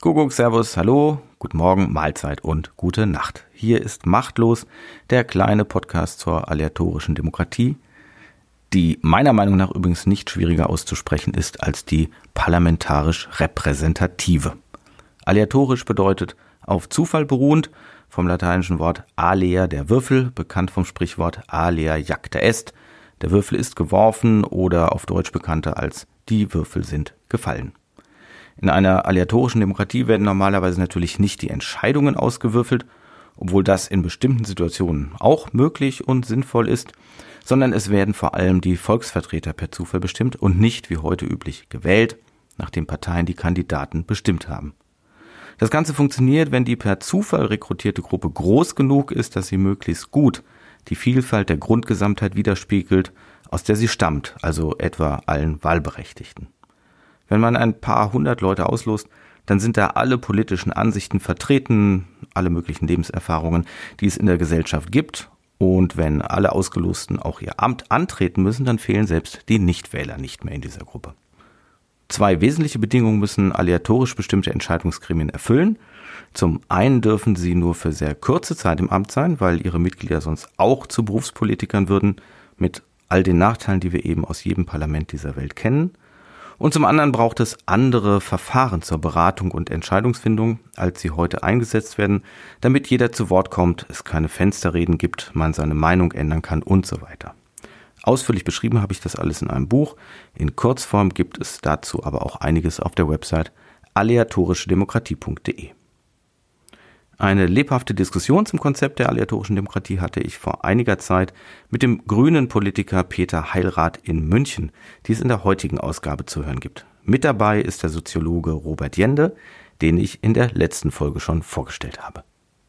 Kuckuck, Servus, Hallo, guten Morgen, Mahlzeit und gute Nacht. Hier ist Machtlos, der kleine Podcast zur aleatorischen Demokratie, die meiner Meinung nach übrigens nicht schwieriger auszusprechen ist als die parlamentarisch-repräsentative. Aleatorisch bedeutet auf Zufall beruhend, vom lateinischen Wort alea, der Würfel, bekannt vom Sprichwort alea jacta est, der Würfel ist geworfen oder auf Deutsch bekannter als die Würfel sind gefallen. In einer aleatorischen Demokratie werden normalerweise natürlich nicht die Entscheidungen ausgewürfelt, obwohl das in bestimmten Situationen auch möglich und sinnvoll ist, sondern es werden vor allem die Volksvertreter per Zufall bestimmt und nicht wie heute üblich gewählt, nachdem Parteien die Kandidaten bestimmt haben. Das Ganze funktioniert, wenn die per Zufall rekrutierte Gruppe groß genug ist, dass sie möglichst gut die Vielfalt der Grundgesamtheit widerspiegelt, aus der sie stammt, also etwa allen Wahlberechtigten. Wenn man ein paar hundert Leute auslost, dann sind da alle politischen Ansichten vertreten, alle möglichen Lebenserfahrungen, die es in der Gesellschaft gibt. Und wenn alle Ausgelosten auch ihr Amt antreten müssen, dann fehlen selbst die Nichtwähler nicht mehr in dieser Gruppe. 2 wesentliche Bedingungen müssen aleatorisch bestimmte Entscheidungsgremien erfüllen. Zum einen dürfen sie nur für sehr kurze Zeit im Amt sein, weil ihre Mitglieder sonst auch zu Berufspolitikern würden, mit all den Nachteilen, die wir eben aus jedem Parlament dieser Welt kennen. Und zum anderen braucht es andere Verfahren zur Beratung und Entscheidungsfindung, als sie heute eingesetzt werden, damit jeder zu Wort kommt, es keine Fensterreden gibt, man seine Meinung ändern kann und so weiter. Ausführlich beschrieben habe ich das alles in einem Buch. In Kurzform gibt es dazu aber auch einiges auf der Website aleatorischedemokratie.de. Eine lebhafte Diskussion zum Konzept der aleatorischen Demokratie hatte ich vor einiger Zeit mit dem grünen Politiker Peter Heilrath in München, die es in der heutigen Ausgabe zu hören gibt. Mit dabei ist der Soziologe Robert Jende, den ich in der letzten Folge schon vorgestellt habe.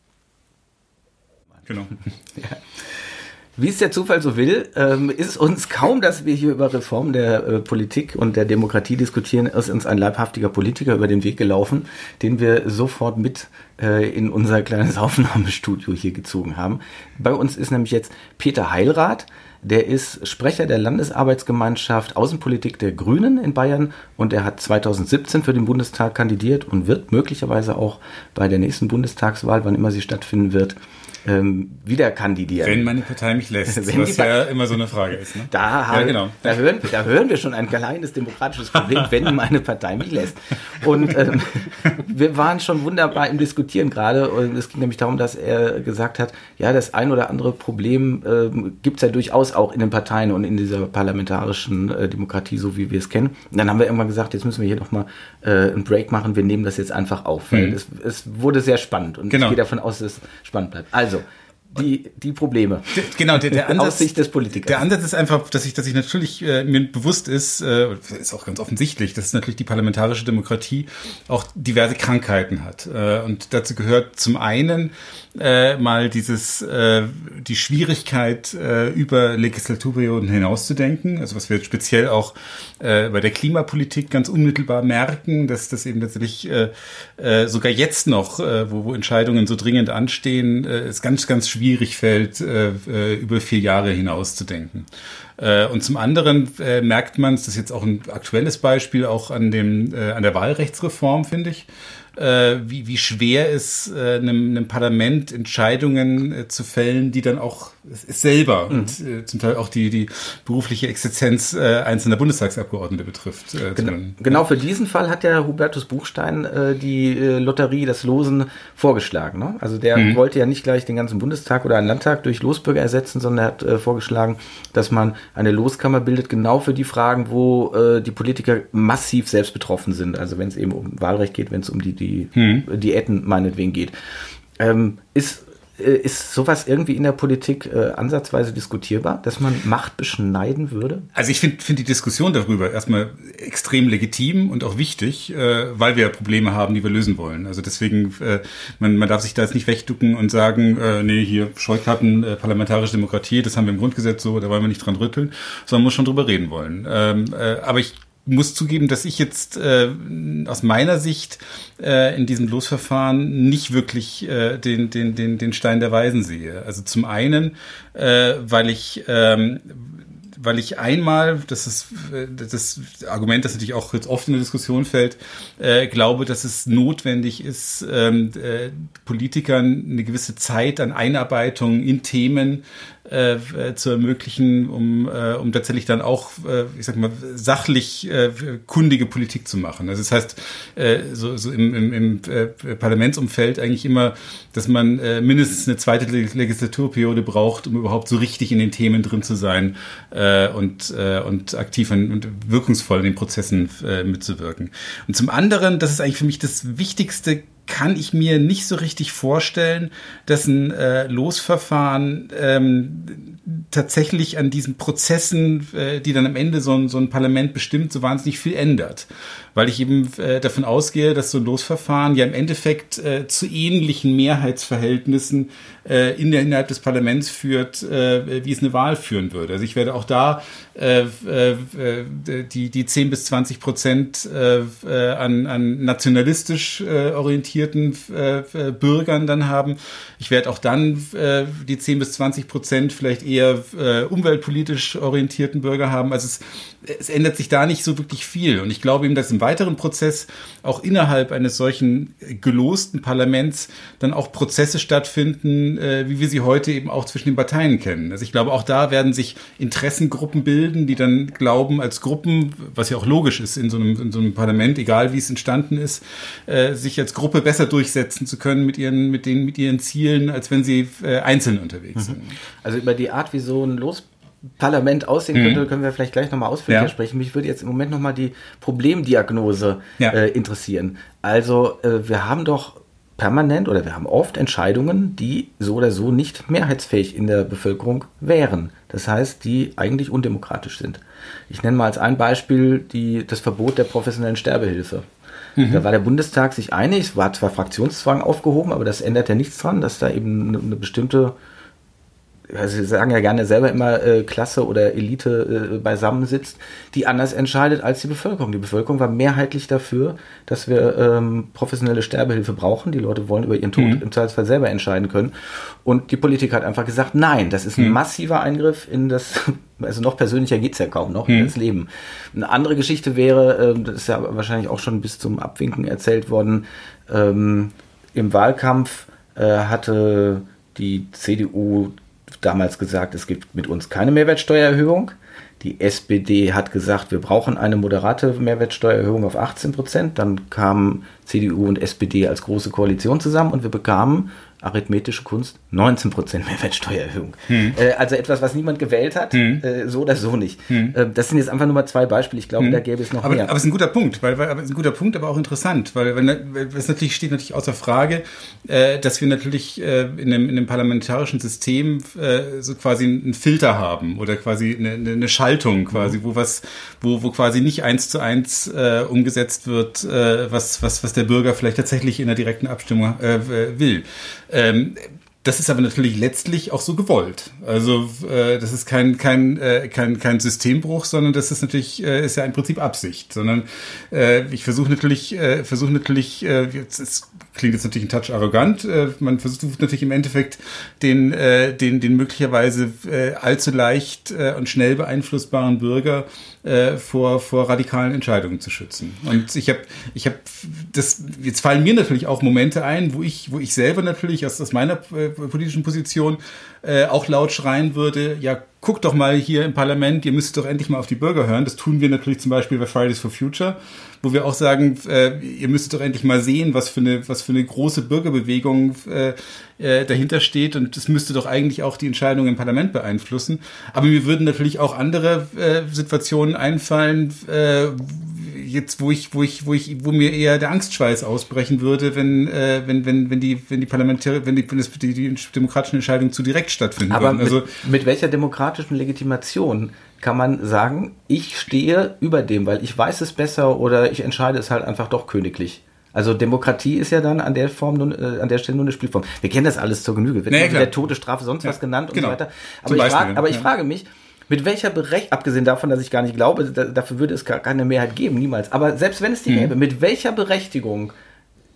Genau. Ja. Wie es der Zufall so will, ist uns kaum, dass wir hier über Reform der Politik und der Demokratie diskutieren, ist uns ein leibhaftiger Politiker über den Weg gelaufen, den wir sofort mit in unser kleines Aufnahmestudio hier gezogen haben. Bei uns ist nämlich jetzt Peter Heilrath, der ist Sprecher der Landesarbeitsgemeinschaft Außenpolitik der Grünen in Bayern und er hat 2017 für den Bundestag kandidiert und wird möglicherweise auch bei der nächsten Bundestagswahl, wann immer sie stattfinden wird, wieder kandidieren. Wenn meine Partei mich lässt, was ja immer so eine Frage ist. Ne? Da hören wir schon ein kleines demokratisches Problem, wenn meine Partei mich lässt. Und wir waren schon wunderbar im Diskutieren gerade und es ging nämlich darum, dass er gesagt hat, ja, das ein oder andere Problem gibt es ja durchaus auch in den Parteien und in dieser parlamentarischen Demokratie, so wie wir es kennen. Und dann haben wir irgendwann gesagt, jetzt müssen wir hier nochmal einen Break machen, wir nehmen das jetzt einfach auf, weil es wurde sehr spannend und ich gehe davon aus, dass es spannend bleibt. Also, die Probleme. Genau, der Ansatz, aus Sicht des Politikers. Der Ansatz ist einfach, dass ich natürlich mir bewusst ist auch ganz offensichtlich, dass natürlich die parlamentarische Demokratie auch diverse Krankheiten hat. Und dazu gehört zum einen mal die Schwierigkeit, über Legislaturperioden hinauszudenken. Also was wir jetzt speziell auch bei der Klimapolitik ganz unmittelbar merken, dass das eben tatsächlich sogar jetzt noch, wo Entscheidungen so dringend anstehen, es ganz, ganz schwierig fällt, über 4 Jahre hinauszudenken. Und zum anderen merkt man es, das ist jetzt auch ein aktuelles Beispiel, auch an der Wahlrechtsreform, finde ich, wie schwer es einem Parlament Entscheidungen zu fällen, die dann auch es selber und zum Teil auch die berufliche Existenz einzelner Bundestagsabgeordnete betrifft. Genau für diesen Fall hat ja Hubertus Buchstein die Lotterie, das Losen vorgeschlagen. Ne? Also der wollte ja nicht gleich den ganzen Bundestag oder einen Landtag durch Losbürger ersetzen, sondern er hat vorgeschlagen, dass man eine Loskammer bildet, genau für die Fragen, wo die Politiker massiv selbst betroffen sind. Also wenn es eben um Wahlrecht geht, wenn es um die Diäten meinetwegen geht. Ist sowas irgendwie in der Politik ansatzweise diskutierbar, dass man Macht beschneiden würde? Also ich finde die Diskussion darüber erstmal extrem legitim und auch wichtig, weil wir Probleme haben, die wir lösen wollen. Also deswegen, man darf sich da jetzt nicht wegducken und sagen, nee, hier Scheuklappen, parlamentarische Demokratie, das haben wir im Grundgesetz so, da wollen wir nicht dran rütteln, sondern muss schon drüber reden wollen. Aber ich muss zugeben, dass ich jetzt aus meiner Sicht in diesem Losverfahren nicht wirklich den Stein der Weisen sehe. Also zum einen, weil ich weil ich einmal, das ist das Argument, das natürlich auch jetzt oft in der Diskussion fällt, glaube, dass es notwendig ist, Politikern eine gewisse Zeit an Einarbeitung in Themen zu ermöglichen, um tatsächlich dann auch, ich sag mal, sachlich kundige Politik zu machen. Also das heißt, so im Parlamentsumfeld eigentlich immer, dass man mindestens eine zweite Legislaturperiode braucht, um überhaupt so richtig in den Themen drin zu sein und aktiv und wirkungsvoll in den Prozessen mitzuwirken. Und zum anderen, das ist eigentlich für mich das Wichtigste, kann ich mir nicht so richtig vorstellen, dass ein Losverfahren tatsächlich an diesen Prozessen, die dann am Ende so ein Parlament bestimmt, so wahnsinnig viel ändert. Weil ich eben davon ausgehe, dass so ein Losverfahren ja im Endeffekt zu ähnlichen Mehrheitsverhältnissen innerhalb des Parlaments führt, wie es eine Wahl führen würde. Also ich werde auch da die 10-20% an nationalistisch orientierten Bürgern dann haben. Ich werde auch dann die 10-20% vielleicht eher umweltpolitisch orientierten Bürger haben. Also es ändert sich da nicht so wirklich viel. Und ich glaube eben, dass im weiteren Prozess auch innerhalb eines solchen gelosten Parlaments dann auch Prozesse stattfinden, wie wir sie heute eben auch zwischen den Parteien kennen. Also ich glaube, auch da werden sich Interessengruppen bilden, die dann glauben, als Gruppen, was ja auch logisch ist in so einem Parlament, egal wie es entstanden ist, sich als Gruppe besser durchsetzen zu können mit ihren Zielen, als wenn sie einzeln unterwegs sind. Also über die Art, wie so ein Parlament aussehen könnte, können wir vielleicht gleich nochmal ausführlicher sprechen. Mich würde jetzt im Moment nochmal die Problemdiagnose interessieren. Also wir haben doch permanent oder wir haben oft Entscheidungen, die so oder so nicht mehrheitsfähig in der Bevölkerung wären. Das heißt, die eigentlich undemokratisch sind. Ich nenne mal als ein Beispiel das Verbot der professionellen Sterbehilfe. Da war der Bundestag sich einig, es war zwar Fraktionszwang aufgehoben, aber das ändert ja nichts dran, dass da eben eine bestimmte, also Sie sagen ja gerne selber immer Klasse oder Elite beisammensitzt, die anders entscheidet als die Bevölkerung. Die Bevölkerung war mehrheitlich dafür, dass wir professionelle Sterbehilfe brauchen. Die Leute wollen über ihren Tod im Zweifelsfall selber entscheiden können. Und die Politik hat einfach gesagt, nein, das ist ein massiver Eingriff in das, also noch persönlicher geht's ja kaum noch, in das Leben. Eine andere Geschichte wäre, das ist ja wahrscheinlich auch schon bis zum Abwinken erzählt worden, im Wahlkampf hatte die CDU damals gesagt, es gibt mit uns keine Mehrwertsteuererhöhung. Die SPD hat gesagt, wir brauchen eine moderate Mehrwertsteuererhöhung auf 18%. Dann kamen CDU und SPD als große Koalition zusammen und wir bekamen arithmetische Kunst 19% Mehrwertsteuererhöhung. Also etwas, was niemand gewählt hat, so oder so nicht. Das sind jetzt einfach nur mal zwei Beispiele. Ich glaube, da gäbe es noch mehr. Aber es ist ein guter Punkt, aber auch interessant, weil es natürlich steht natürlich außer Frage, dass wir natürlich in einem parlamentarischen System so quasi einen Filter haben oder quasi eine Schaltung quasi, wo quasi nicht 1:1 umgesetzt wird, was der Bürger vielleicht tatsächlich in der direkten Abstimmung will. Das ist aber natürlich letztlich auch so gewollt. Also das ist kein Systembruch, sondern das ist natürlich ist ja im Prinzip Absicht. Sondern ich versuche natürlich, es klingt jetzt natürlich ein Touch arrogant. Man versucht natürlich im Endeffekt den möglicherweise allzu leicht und schnell beeinflussbaren Bürger vor radikalen Entscheidungen zu schützen. Und ich habe das, jetzt fallen mir natürlich auch Momente ein, wo ich selber natürlich aus meiner politischen Position auch laut schreien würde, ja, guckt doch mal hier im Parlament, ihr müsst doch endlich mal auf die Bürger hören. Das tun wir natürlich zum Beispiel bei Fridays for Future, wo wir auch sagen, ihr müsst doch endlich mal sehen, was für eine große Bürgerbewegung dahinter steht, und das müsste doch eigentlich auch die Entscheidung im Parlament beeinflussen. Aber mir würden natürlich auch andere Situationen einfallen, jetzt wo mir eher der Angstschweiß ausbrechen würde, wenn die demokratischen Entscheidungen zu direkt stattfinden würden. Also mit welcher demokratischen Legitimation kann man sagen, ich stehe über dem, weil ich weiß es besser oder ich entscheide es halt einfach doch königlich? Also Demokratie ist ja dann an der Stelle nur eine Spielform. Wir kennen das alles zur Genüge. Wird der Todesstrafe sonst was genannt und so weiter. Aber ich frage mich, mit welcher Berechtigung, abgesehen davon, dass ich gar nicht glaube, dafür würde es gar keine Mehrheit geben, niemals. Aber selbst wenn es die gäbe, mit welcher Berechtigung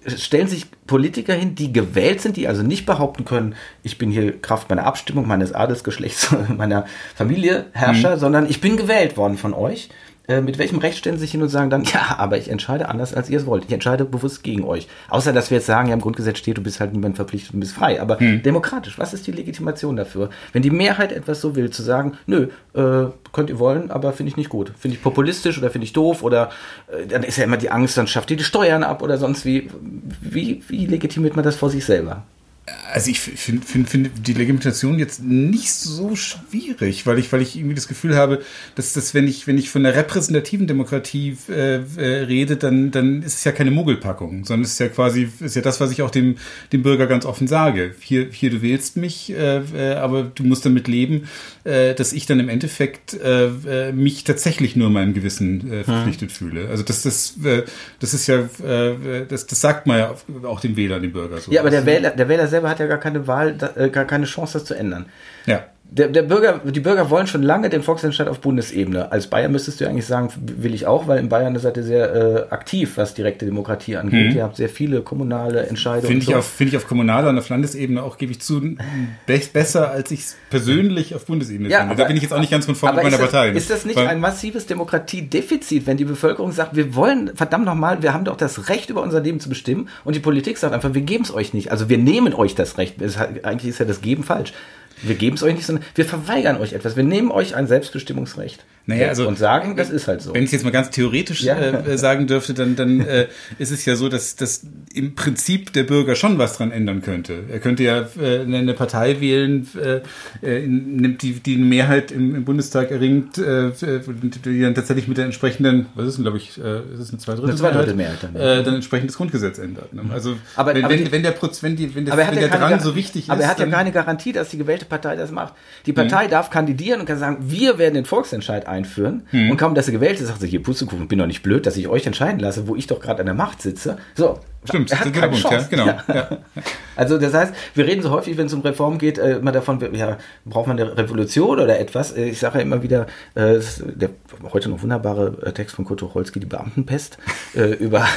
stellen sich Politiker hin, die gewählt sind, die also nicht behaupten können, ich bin hier Kraft meiner Abstimmung, meines Adelsgeschlechts, meiner Familie Herrscher, sondern ich bin gewählt worden von euch. Mit welchem Recht stellen Sie sich hin und sagen dann, ja, aber ich entscheide anders, als ihr es wollt. Ich entscheide bewusst gegen euch. Außer, dass wir jetzt sagen, ja, im Grundgesetz steht, du bist halt niemand verpflichtet, du bist frei. Aber demokratisch, was ist die Legitimation dafür? Wenn die Mehrheit etwas so will, zu sagen, nö, könnt ihr wollen, aber finde ich nicht gut. Finde ich populistisch oder finde ich doof oder dann ist ja immer die Angst, dann schafft ihr die Steuern ab oder sonst wie. Wie legitimiert man das vor sich selber? Also ich finde die Legitimation jetzt nicht so schwierig, weil ich irgendwie das Gefühl habe, dass wenn ich von der repräsentativen Demokratie rede, dann ist es ja keine Mogelpackung, sondern es ist ja quasi das, was ich auch dem Bürger ganz offen sage. Hier du wählst mich, aber du musst damit leben, dass ich dann im Endeffekt mich tatsächlich nur meinem Gewissen verpflichtet fühle. Also das ist ja das sagt man ja auch dem Wähler, dem Bürger so. Ja, aber der Wähler selber hat ja gar keine Wahl, gar keine Chance, das zu ändern. Ja. Die Bürger wollen schon lange den Volksentscheid auf Bundesebene. Als Bayern müsstest du eigentlich sagen, will ich auch, weil in Bayern seid ihr sehr aktiv, was direkte Demokratie angeht. Ihr habt sehr viele kommunale Entscheidungen. Finde ich auf kommunaler und auf Landesebene auch, gebe ich zu, besser, als ich es persönlich auf Bundesebene finde. Da bin ich jetzt auch nicht ganz konform mit meiner Partei. Ist das nicht ein massives Demokratiedefizit, wenn die Bevölkerung sagt, wir wollen, verdammt nochmal, wir haben doch das Recht, über unser Leben zu bestimmen, und die Politik sagt einfach, wir geben es euch nicht. Also wir nehmen euch das Recht. Eigentlich ist ja das Geben falsch. Wir geben es euch nicht, sondern wir verweigern euch etwas. Wir nehmen euch ein Selbstbestimmungsrecht. Und sagen, das ist halt so. Wenn ich jetzt mal ganz theoretisch sagen dürfte, dann ist es ja so, dass im Prinzip der Bürger schon was dran ändern könnte. Er könnte ja eine Partei wählen, nimmt die eine Mehrheit im Bundestag erringt, die dann tatsächlich mit der entsprechenden, was ist denn, glaube ich, ist es eine Zweidrittelmehrheit dann entsprechend das Grundgesetz ändert. Ne? Also wenn der Drang so wichtig ist. Aber er hat ja keine Garantie, dass die gewählte Partei das macht. Die Partei darf kandidieren und kann sagen, wir werden den Volksentscheid einführen, und kaum, dass er gewählt ist, sagt sie, hier Pustekuchen, ich bin doch nicht blöd, dass ich euch entscheiden lasse, wo ich doch gerade an der Macht sitze. So, stimmt, er hat keine Chance. Ja, genau. Ja. Also das heißt, wir reden so häufig, wenn es um Reformen geht, immer davon, ja, braucht man eine Revolution oder etwas? Ich sage ja immer wieder, der heute noch wunderbare Text von Kurt Tucholsky, die Beamtenpest, über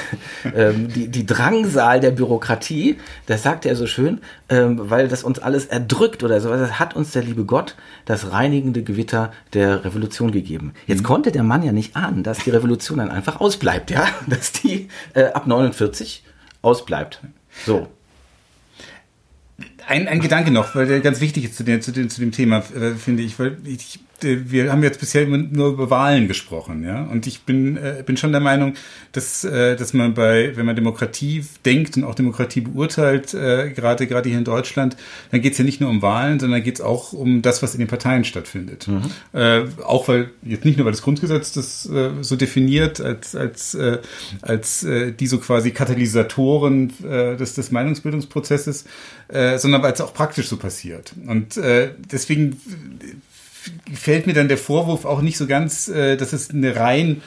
die Drangsal der Bürokratie, das sagt er so schön, weil das uns alles erdrückt oder so, das hat uns der liebe Gott das reinigende Gewitter der Revolution gegeben. Jetzt konnte der Mann ja nicht ahnen, dass die Revolution dann einfach ausbleibt, ja, dass die ab 49 ausbleibt. So. Ein Gedanke noch, weil der ganz wichtig ist zu dem Thema, finde ich, weil wir haben jetzt bisher nur über Wahlen gesprochen, ja, und ich bin schon der Meinung, dass man wenn man Demokratie denkt und auch Demokratie beurteilt, gerade hier in Deutschland, dann geht es ja nicht nur um Wahlen, sondern geht es auch um das, was in den Parteien stattfindet. Auch jetzt nicht nur, weil das Grundgesetz das so definiert als die so quasi Katalysatoren des Meinungsbildungsprozesses, sondern weil es auch praktisch so passiert. Und deswegen gefällt mir dann der Vorwurf auch nicht so ganz, dass es eine rein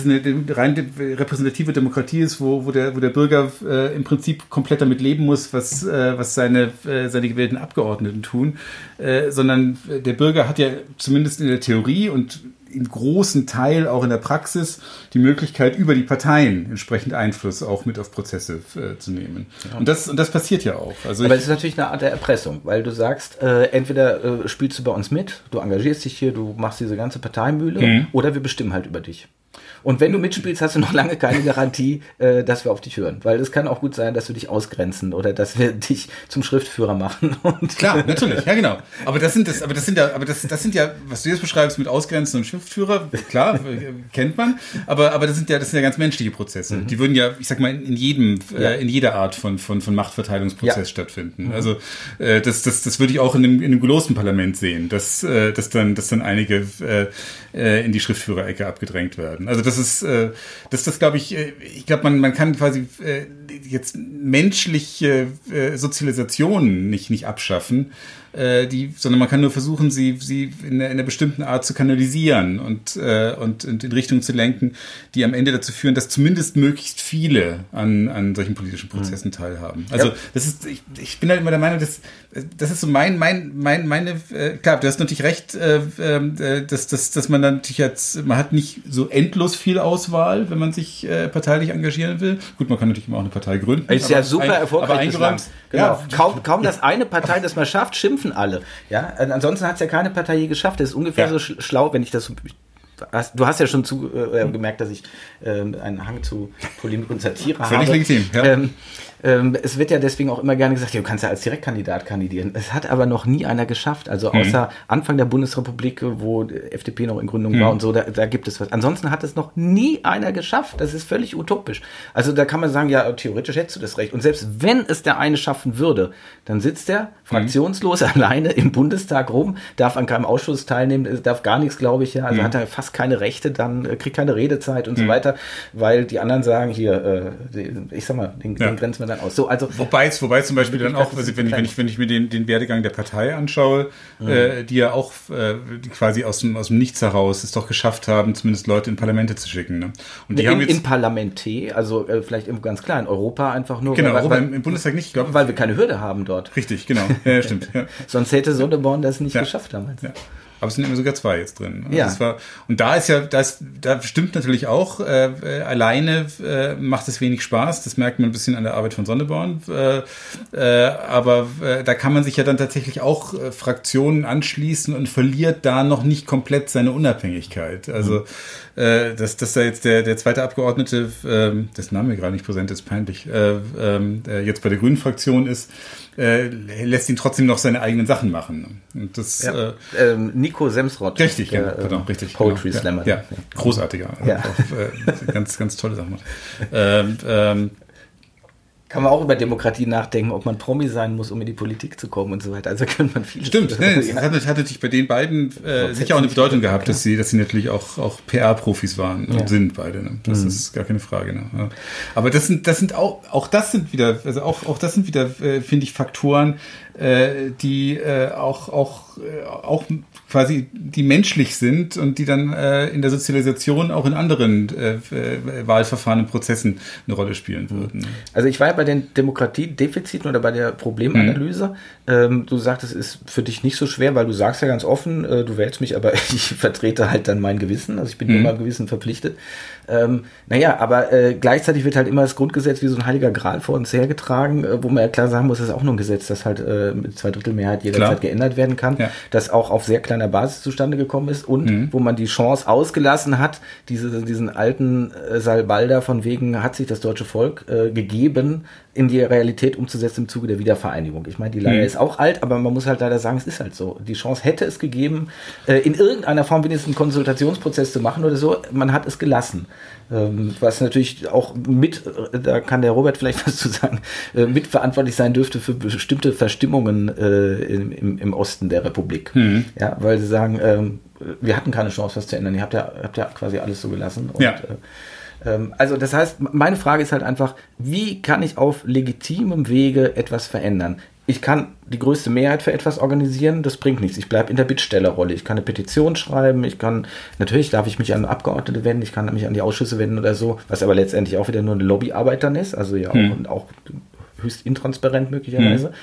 repräsentative Demokratie ist, wo der Bürger im Prinzip komplett damit leben muss, was seine gewählten Abgeordneten tun, sondern der Bürger hat ja zumindest in der Theorie und in großen Teil auch in der Praxis die Möglichkeit, über die Parteien entsprechend Einfluss auch mit auf Prozesse zu nehmen. Ja. Und das passiert ja auch. Also aber es ist natürlich eine Art der Erpressung, weil du sagst, entweder spielst du bei uns mit, du engagierst dich hier, du machst diese ganze Parteimühle, oder wir bestimmen halt über dich. Und wenn du mitspielst, hast du noch lange keine Garantie, dass wir auf dich hören. Weil es kann auch gut sein, dass wir dich ausgrenzen oder dass wir dich zum Schriftführer machen. Und klar, natürlich, ja genau. Aber das sind ja, was du jetzt beschreibst mit Ausgrenzen und Schriftführer, klar, kennt man. Aber das sind ja ganz menschliche Prozesse. Die würden ja, ich sag mal, in jeder Art von Machtverteilungsprozess stattfinden. Also das würde ich auch in einem gelosten Parlament sehen, dass dann einige in die Schriftführerecke abgedrängt werden. Also das glaube ich glaube, man kann quasi jetzt menschliche Sozialisation nicht abschaffen, sondern man kann nur versuchen, sie in einer bestimmten Art zu kanalisieren und in Richtungen zu lenken, die am Ende dazu führen, dass zumindest möglichst viele an solchen politischen Prozessen teilhaben. Also ich bin halt immer der Meinung, das ist so meine, klar, du hast natürlich recht, dass man dann natürlich man hat nicht so endlos viel Auswahl, wenn man sich parteilich engagieren will. Gut, man kann natürlich immer auch eine Partei gründen. Ist ja super erfolgreich. Genau. Ja. Kaum das eine Partei, das man schafft, schimpfen alle. Ja? Ansonsten hat es ja keine Partei je geschafft. Das ist ungefähr so schlau, wenn ich das... Du hast ja schon gemerkt, dass ich einen Hang zu Polemik und Satire habe. Völlig legitim, ja. Es wird ja deswegen auch immer gerne gesagt, du kannst ja als Direktkandidat kandidieren. Es hat aber noch nie einer geschafft. Also außer Anfang der Bundesrepublik, wo die FDP noch in Gründung war und so, da gibt es was. Ansonsten hat es noch nie einer geschafft. Das ist völlig utopisch. Also da kann man sagen, ja, theoretisch hättest du das Recht. Und selbst wenn es der eine schaffen würde, dann sitzt er fraktionslos alleine im Bundestag rum, darf an keinem Ausschuss teilnehmen, darf gar nichts, glaube ich, ja. Also hat er fast keine Rechte, dann kriegt keine Redezeit und so weiter, weil die anderen sagen, hier, ich sag mal, den grenzen wir dann aus. So, also, wobei zum Beispiel dann auch, also wenn ich mir den Werdegang der Partei anschaue, die ja auch die quasi aus dem Nichts heraus es doch geschafft haben, zumindest Leute in Parlamente zu schicken. Ne? Und die haben jetzt in Parlamente, also vielleicht ganz klar, in Europa einfach nur. Genau, Europa im Bundestag nicht, glaube ich. Weil wir keine Hürde haben dort. Richtig, genau. Ja, stimmt. Ja. Sonst hätte Sonneborn das nicht geschafft damals. Ja. Aber es sind immer sogar 2 jetzt drin. Also ja. Und da stimmt natürlich auch, alleine macht es wenig Spaß. Das merkt man ein bisschen an der Arbeit von Sonneborn. Aber da kann man sich ja dann tatsächlich auch Fraktionen anschließen und verliert da noch nicht komplett seine Unabhängigkeit. Also, dass da jetzt der zweite Abgeordnete, das Name mir gerade nicht präsent ist, peinlich, jetzt bei der Grünen Fraktion ist, lässt ihn trotzdem noch seine eigenen Sachen machen. Und das, Nico Semsrott. Richtig, genau, richtig. Poetry Slammer. Ja, großartiger. Ja. Ganz, ganz tolle Sachen macht. Kann man auch über Demokratie nachdenken, ob man Promi sein muss, um in die Politik zu kommen und so weiter. Also kann man vieles. Stimmt, das hat natürlich bei den beiden sicher auch eine Bedeutung gehabt, dass sie natürlich auch PR-Profis waren und sind beide. Ne? Das ist gar keine Frage. Ne? Ja. Aber das sind auch wieder, finde ich, Faktoren, die auch quasi die menschlich sind und die dann in der Sozialisation auch in anderen Wahlverfahren und Prozessen eine Rolle spielen würden. Also ich war ja bei den Demokratiedefiziten oder bei der Problemanalyse. Du sagtest, es ist für dich nicht so schwer, weil du sagst ja ganz offen, du wählst mich, aber ich vertrete halt dann mein Gewissen. Also ich bin nur meinem Gewissen verpflichtet. Aber gleichzeitig wird halt immer das Grundgesetz wie so ein heiliger Gral vor uns hergetragen, wo man ja klar sagen muss, das ist auch nur ein Gesetz, das halt mit 2/3 Mehrheit jederzeit geändert werden kann, das auch auf sehr kleiner Basis zustande gekommen ist und wo man die Chance ausgelassen hat, diesen alten Salbalder von wegen, hat sich das deutsche Volk gegeben, in die Realität umzusetzen im Zuge der Wiedervereinigung. Ich meine, die Leier ist auch alt, aber man muss halt leider sagen, es ist halt so. Die Chance hätte es gegeben, in irgendeiner Form wenigstens einen Konsultationsprozess zu machen oder so. Man hat es gelassen. Was natürlich auch da kann der Robert vielleicht was zu sagen, mitverantwortlich sein dürfte für bestimmte Verstimmungen im Osten der Republik. Ja, weil sie sagen, wir hatten keine Chance, was zu ändern. Ihr habt ja quasi alles so gelassen. Und, also das heißt, meine Frage ist halt einfach, wie kann ich auf legitimem Wege etwas verändern? Ich kann die größte Mehrheit für etwas organisieren, das bringt nichts. Ich bleibe in der Bittstellerrolle. Ich kann eine Petition schreiben, natürlich darf ich mich an Abgeordnete wenden, ich kann mich an die Ausschüsse wenden oder so, was aber letztendlich auch wieder nur eine Lobbyarbeit dann ist, also auch höchst intransparent möglicherweise.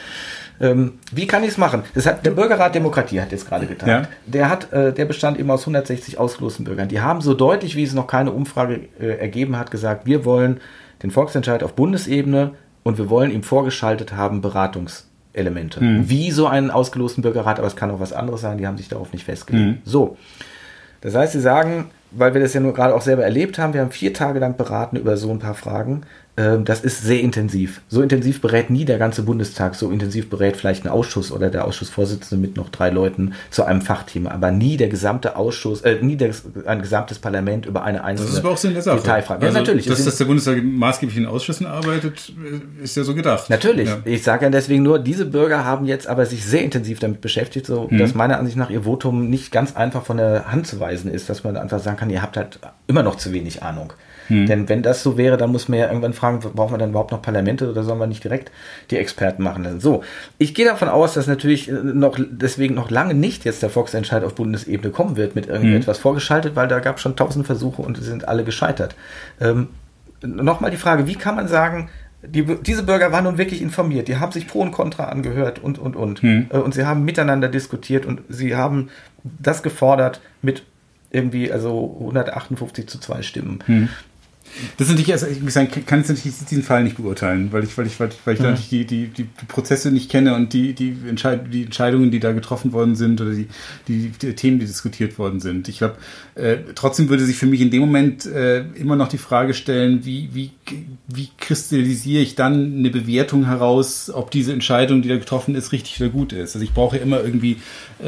Wie kann ich es machen? Der Bürgerrat Demokratie hat jetzt gerade getan. Ja. Der bestand eben aus 160 ausgelosten Bürgern. Die haben so deutlich, wie es noch keine Umfrage ergeben hat, gesagt, wir wollen den Volksentscheid auf Bundesebene und wir wollen ihm vorgeschaltet haben Beratungselemente. Wie so einen ausgelosten Bürgerrat, aber es kann auch was anderes sein, die haben sich darauf nicht festgelegt. So, das heißt, sie sagen, weil wir das ja nur gerade auch selber erlebt haben, wir haben 4 Tage lang beraten über so ein paar Fragen. Das ist sehr intensiv. So intensiv berät nie der ganze Bundestag, so intensiv berät vielleicht ein Ausschuss oder der Ausschussvorsitzende mit noch 3 Leuten zu einem Fachthema, aber nie der gesamte Ausschuss, ein gesamtes Parlament über eine einzelne Detailfrage. Das ist aber auch Sinn der Sache. Detailfrage. Ja, natürlich. Dass der Bundestag maßgeblich in Ausschüssen arbeitet, ist ja so gedacht. Natürlich. Ja. Ich sage ja deswegen nur, diese Bürger haben jetzt aber sich sehr intensiv damit beschäftigt, so dass meiner Ansicht nach ihr Votum nicht ganz einfach von der Hand zu weisen ist, dass man einfach sagen kann, ihr habt halt immer noch zu wenig Ahnung. Denn wenn das so wäre, dann muss man ja irgendwann fragen, brauchen wir dann überhaupt noch Parlamente oder sollen wir nicht direkt die Experten machen lassen? So, ich gehe davon aus, dass natürlich deswegen noch lange nicht jetzt der Volksentscheid auf Bundesebene kommen wird mit irgendetwas vorgeschaltet, weil da gab es schon 1000 Versuche und sie sind alle gescheitert. Nochmal die Frage, wie kann man sagen, diese Bürger waren nun wirklich informiert, die haben sich Pro und Contra angehört und sie haben miteinander diskutiert und sie haben das gefordert mit irgendwie, also 158-2 Stimmen. Das ist natürlich, also ich muss sagen, kann jetzt natürlich diesen Fall nicht beurteilen, weil ich da natürlich die Prozesse nicht kenne und die Entscheidungen, die da getroffen worden sind oder die Themen, die diskutiert worden sind. Ich glaube, trotzdem würde sich für mich in dem Moment immer noch die Frage stellen, wie kristallisiere ich dann eine Bewertung heraus, ob diese Entscheidung, die da getroffen ist, richtig oder gut ist. Also ich brauche immer irgendwie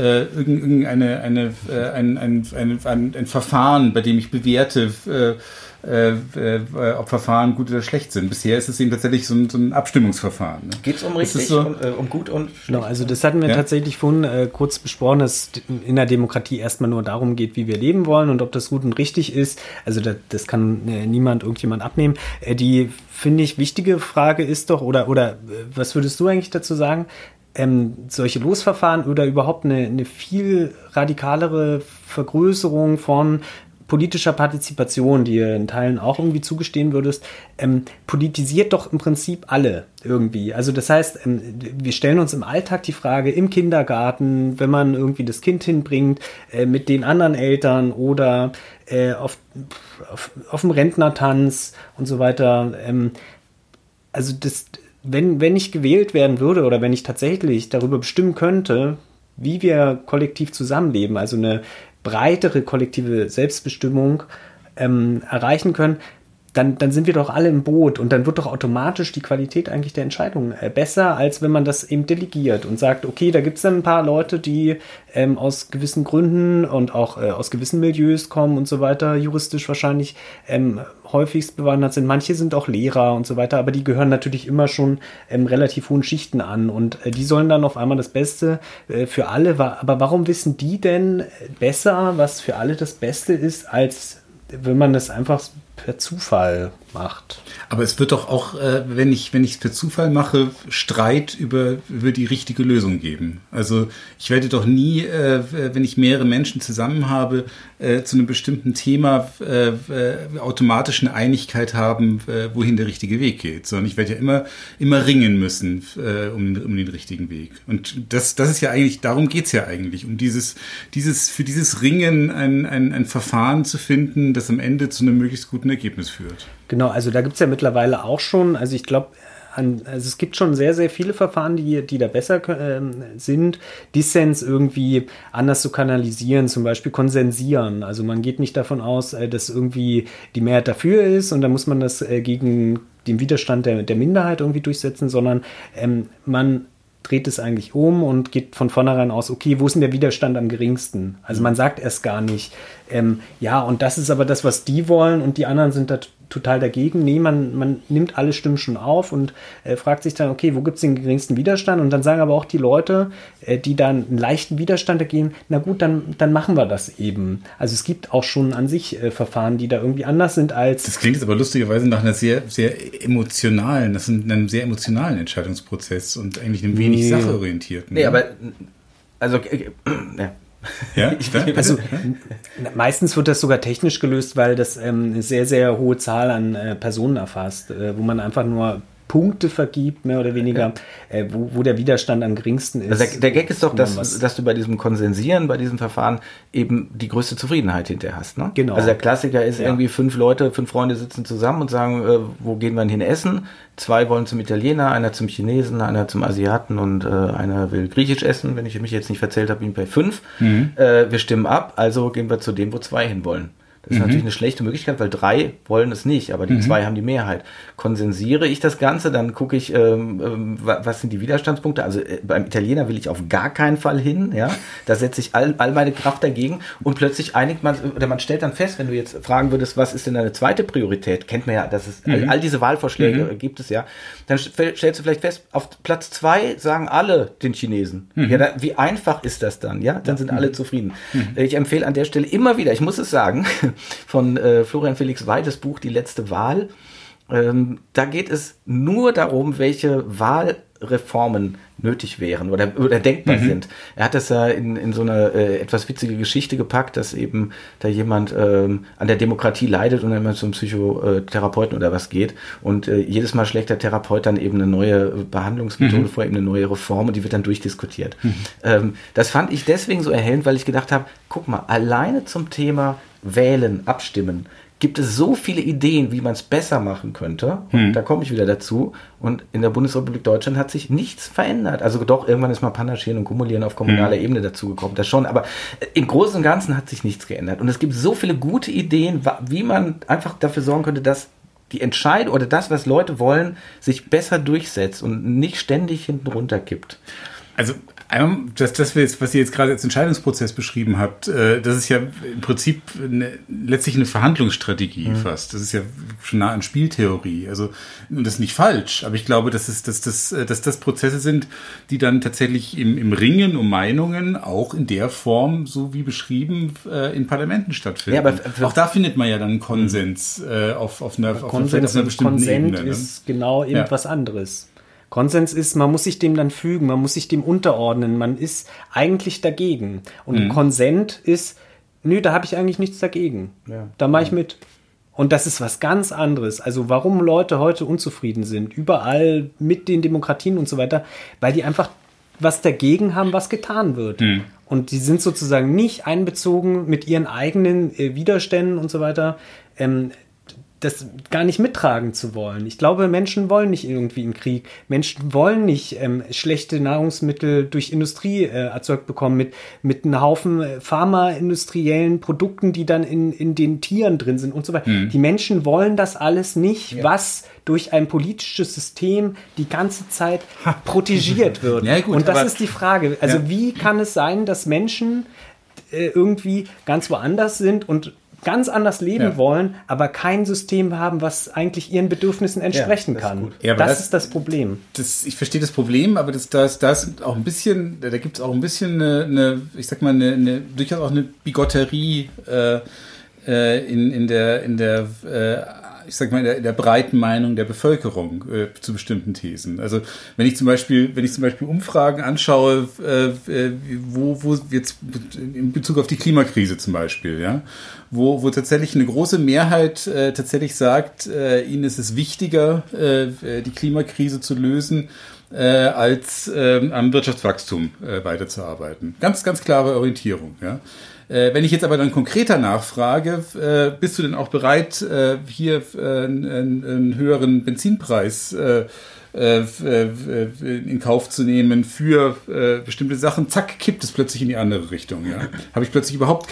ein Verfahren, bei dem ich bewerte, ob Verfahren gut oder schlecht sind. Bisher ist es eben tatsächlich so ein Abstimmungsverfahren. Ne? Geht es um richtig, so, um gut und schlecht? Genau, also das hatten wir tatsächlich vorhin kurz besprochen, dass es in der Demokratie erstmal nur darum geht, wie wir leben wollen und ob das gut und richtig ist. Also das kann irgendjemand abnehmen. Die, finde ich, wichtige Frage ist doch, oder was würdest du eigentlich dazu sagen? Solche Losverfahren oder überhaupt eine viel radikalere Vergrößerung von politischer Partizipation, die ihr in Teilen auch irgendwie zugestehen würdest, politisiert doch im Prinzip alle irgendwie. Also das heißt, wir stellen uns im Alltag die Frage, im Kindergarten, wenn man irgendwie das Kind hinbringt, mit den anderen Eltern oder auf dem Rentnertanz und so weiter. Also wenn ich gewählt werden würde oder wenn ich tatsächlich darüber bestimmen könnte, wie wir kollektiv zusammenleben, also eine breitere kollektive Selbstbestimmung erreichen können, dann sind wir doch alle im Boot und dann wird doch automatisch die Qualität eigentlich der Entscheidungen besser, als wenn man das eben delegiert und sagt, okay, da gibt es dann ein paar Leute, die aus gewissen Gründen und auch aus gewissen Milieus kommen und so weiter, juristisch wahrscheinlich häufigst bewandert sind. Manche sind auch Lehrer und so weiter, aber die gehören natürlich immer schon relativ hohen Schichten an und die sollen dann auf einmal das Beste für alle. Aber warum wissen die denn besser, was für alle das Beste ist, als wenn man das einfach per Zufall macht? Aber es wird doch auch, wenn ich es per Zufall mache, Streit über die richtige Lösung geben. Also ich werde doch nie, wenn ich mehrere Menschen zusammen habe, zu einem bestimmten Thema automatisch eine Einigkeit haben, wohin der richtige Weg geht. Sondern ich werde ja immer ringen müssen um den richtigen Weg. Und das ist ja eigentlich, darum geht's ja eigentlich, um für dieses Ringen ein Verfahren zu finden, das am Ende zu einem möglichst guten Ergebnis führt. Genau, also da gibt es ja mittlerweile auch schon, also ich glaube, es gibt schon sehr, sehr viele Verfahren, die da besser sind, Dissens irgendwie anders zu kanalisieren, zum Beispiel konsensieren. Also man geht nicht davon aus, dass irgendwie die Mehrheit dafür ist und dann muss man das gegen den Widerstand der Minderheit irgendwie durchsetzen, sondern man dreht es eigentlich um und geht von vornherein aus, okay, wo ist denn der Widerstand am geringsten? Also man sagt erst gar nicht, ja, und das ist aber das, was die wollen und die anderen sind da total dagegen. Nee, man nimmt alle Stimmen schon auf und fragt sich dann, okay, wo gibt es den geringsten Widerstand? Und dann sagen aber auch die Leute, die dann einen leichten Widerstand dagegen, na gut, dann machen wir das eben. Also es gibt auch schon an sich Verfahren, die da irgendwie anders sind als... Das klingt jetzt aber lustigerweise nach einer sehr, sehr emotionalen, einem sehr emotionalen Entscheidungsprozess und eigentlich einem wenig sachorientierten. Nee, aber, also, ja. Ja, also meistens wird das sogar technisch gelöst, weil das eine sehr, sehr hohe Zahl an Personen erfasst, wo man einfach nur Punkte vergibt, mehr oder weniger, wo der Widerstand am geringsten ist. Also der Gag ist doch, dass du bei diesem Konsensieren, bei diesem Verfahren eben die größte Zufriedenheit hinterher hast. Ne? Genau. Also der Klassiker ist irgendwie 5 Freunde sitzen zusammen und sagen, wo gehen wir hin essen? 2 wollen zum Italiener, einer zum Chinesen, einer zum Asiaten und einer will Griechisch essen. Wenn ich mich jetzt nicht verzählt habe, bin ich bei 5. Wir stimmen ab, also gehen wir zu dem, wo 2 hinwollen. Das ist natürlich eine schlechte Möglichkeit, weil 3 wollen es nicht, aber die 2 haben die Mehrheit. Konsensiere ich das Ganze, dann gucke ich, was sind die Widerstandspunkte. Also beim Italiener will ich auf gar keinen Fall hin. Ja, da setze ich all meine Kraft dagegen und plötzlich einigt man, oder man stellt dann fest, wenn du jetzt fragen würdest, was ist denn deine zweite Priorität? Kennt man ja, das ist all diese Wahlvorschläge gibt es ja. Dann stellst du vielleicht fest, auf Platz 2 sagen alle den Chinesen. Ja, wie einfach ist das dann? Ja, dann sind alle zufrieden. Ich empfehle an der Stelle immer wieder, ich muss es sagen, von Florian Felix Weides Buch Die letzte Wahl, Da geht es nur darum, welche Wahlreformen nötig wären oder denkbar sind. Er hat das ja in so eine etwas witzige Geschichte gepackt, dass eben da jemand an der Demokratie leidet und dann mal zum Psychotherapeuten oder was geht und jedes Mal schlägt der Therapeut dann eben eine neue Behandlungsmethode vor, eben eine neue Reform und die wird dann durchdiskutiert. Das fand ich deswegen so erhellend, weil ich gedacht habe, guck mal, alleine zum Thema Wählen, Abstimmen, gibt es so viele Ideen, wie man es besser machen könnte. Und da komme ich wieder dazu. Und in der Bundesrepublik Deutschland hat sich nichts verändert. Also doch, irgendwann ist mal Panaschieren und Kumulieren auf kommunaler Ebene dazugekommen. Das schon. Aber im Großen und Ganzen hat sich nichts geändert. Und es gibt so viele gute Ideen, wie man einfach dafür sorgen könnte, dass die Entscheidung oder das, was Leute wollen, sich besser durchsetzt und nicht ständig hinten runterkippt. Also das, was ihr jetzt gerade als Entscheidungsprozess beschrieben habt, das ist ja im Prinzip letztlich eine Verhandlungsstrategie fast. Das ist ja schon nah an Spieltheorie. Also, und das ist nicht falsch, aber ich glaube, dass das Prozesse sind, die dann tatsächlich im Ringen um Meinungen auch in der Form, so wie beschrieben, in Parlamenten stattfinden. Ja, aber auch da findet man ja dann einen Konsens auf einer bestimmten Ebene. Konsens ist genau irgendwas anderes. Konsens ist, man muss sich dem dann fügen, man muss sich dem unterordnen, man ist eigentlich dagegen. Und Konsent ist, nö, da habe ich eigentlich nichts dagegen. Ja. Da mache ich mit. Und das ist was ganz anderes. Also warum Leute heute unzufrieden sind, überall mit den Demokratien und so weiter, weil die einfach was dagegen haben, was getan wird. Und die sind sozusagen nicht einbezogen mit ihren eigenen Widerständen und so weiter, das gar nicht mittragen zu wollen. Ich glaube, Menschen wollen nicht irgendwie einen Krieg. Menschen wollen nicht schlechte Nahrungsmittel durch Industrie erzeugt bekommen mit einem Haufen pharmaindustriellen Produkten, die dann in den Tieren drin sind und so weiter. Die Menschen wollen das alles nicht, was durch ein politisches System die ganze Zeit protegiert wird. Ja, gut, und das ist die Frage. Also wie kann es sein, dass Menschen irgendwie ganz woanders sind und ganz anders leben wollen, aber kein System haben, was eigentlich ihren Bedürfnissen entsprechen kann. Ja, das ist das Problem. Ich verstehe das Problem, aber da ist auch ein bisschen, da gibt es auch ein bisschen durchaus auch eine Bigotterie in der breiten Meinung der Bevölkerung zu bestimmten Thesen. Also wenn ich zum Beispiel Umfragen anschaue, wo jetzt in Bezug auf die Klimakrise zum Beispiel, ja, wo tatsächlich eine große Mehrheit tatsächlich sagt, ihnen ist es wichtiger, die Klimakrise zu lösen, als am Wirtschaftswachstum weiterzuarbeiten. Ganz, ganz klare Orientierung, ja. Wenn ich jetzt aber dann konkreter nachfrage, bist du denn auch bereit, hier einen höheren Benzinpreis in Kauf zu nehmen für bestimmte Sachen? Zack, kippt es plötzlich in die andere Richtung. Ja? Habe ich plötzlich überhaupt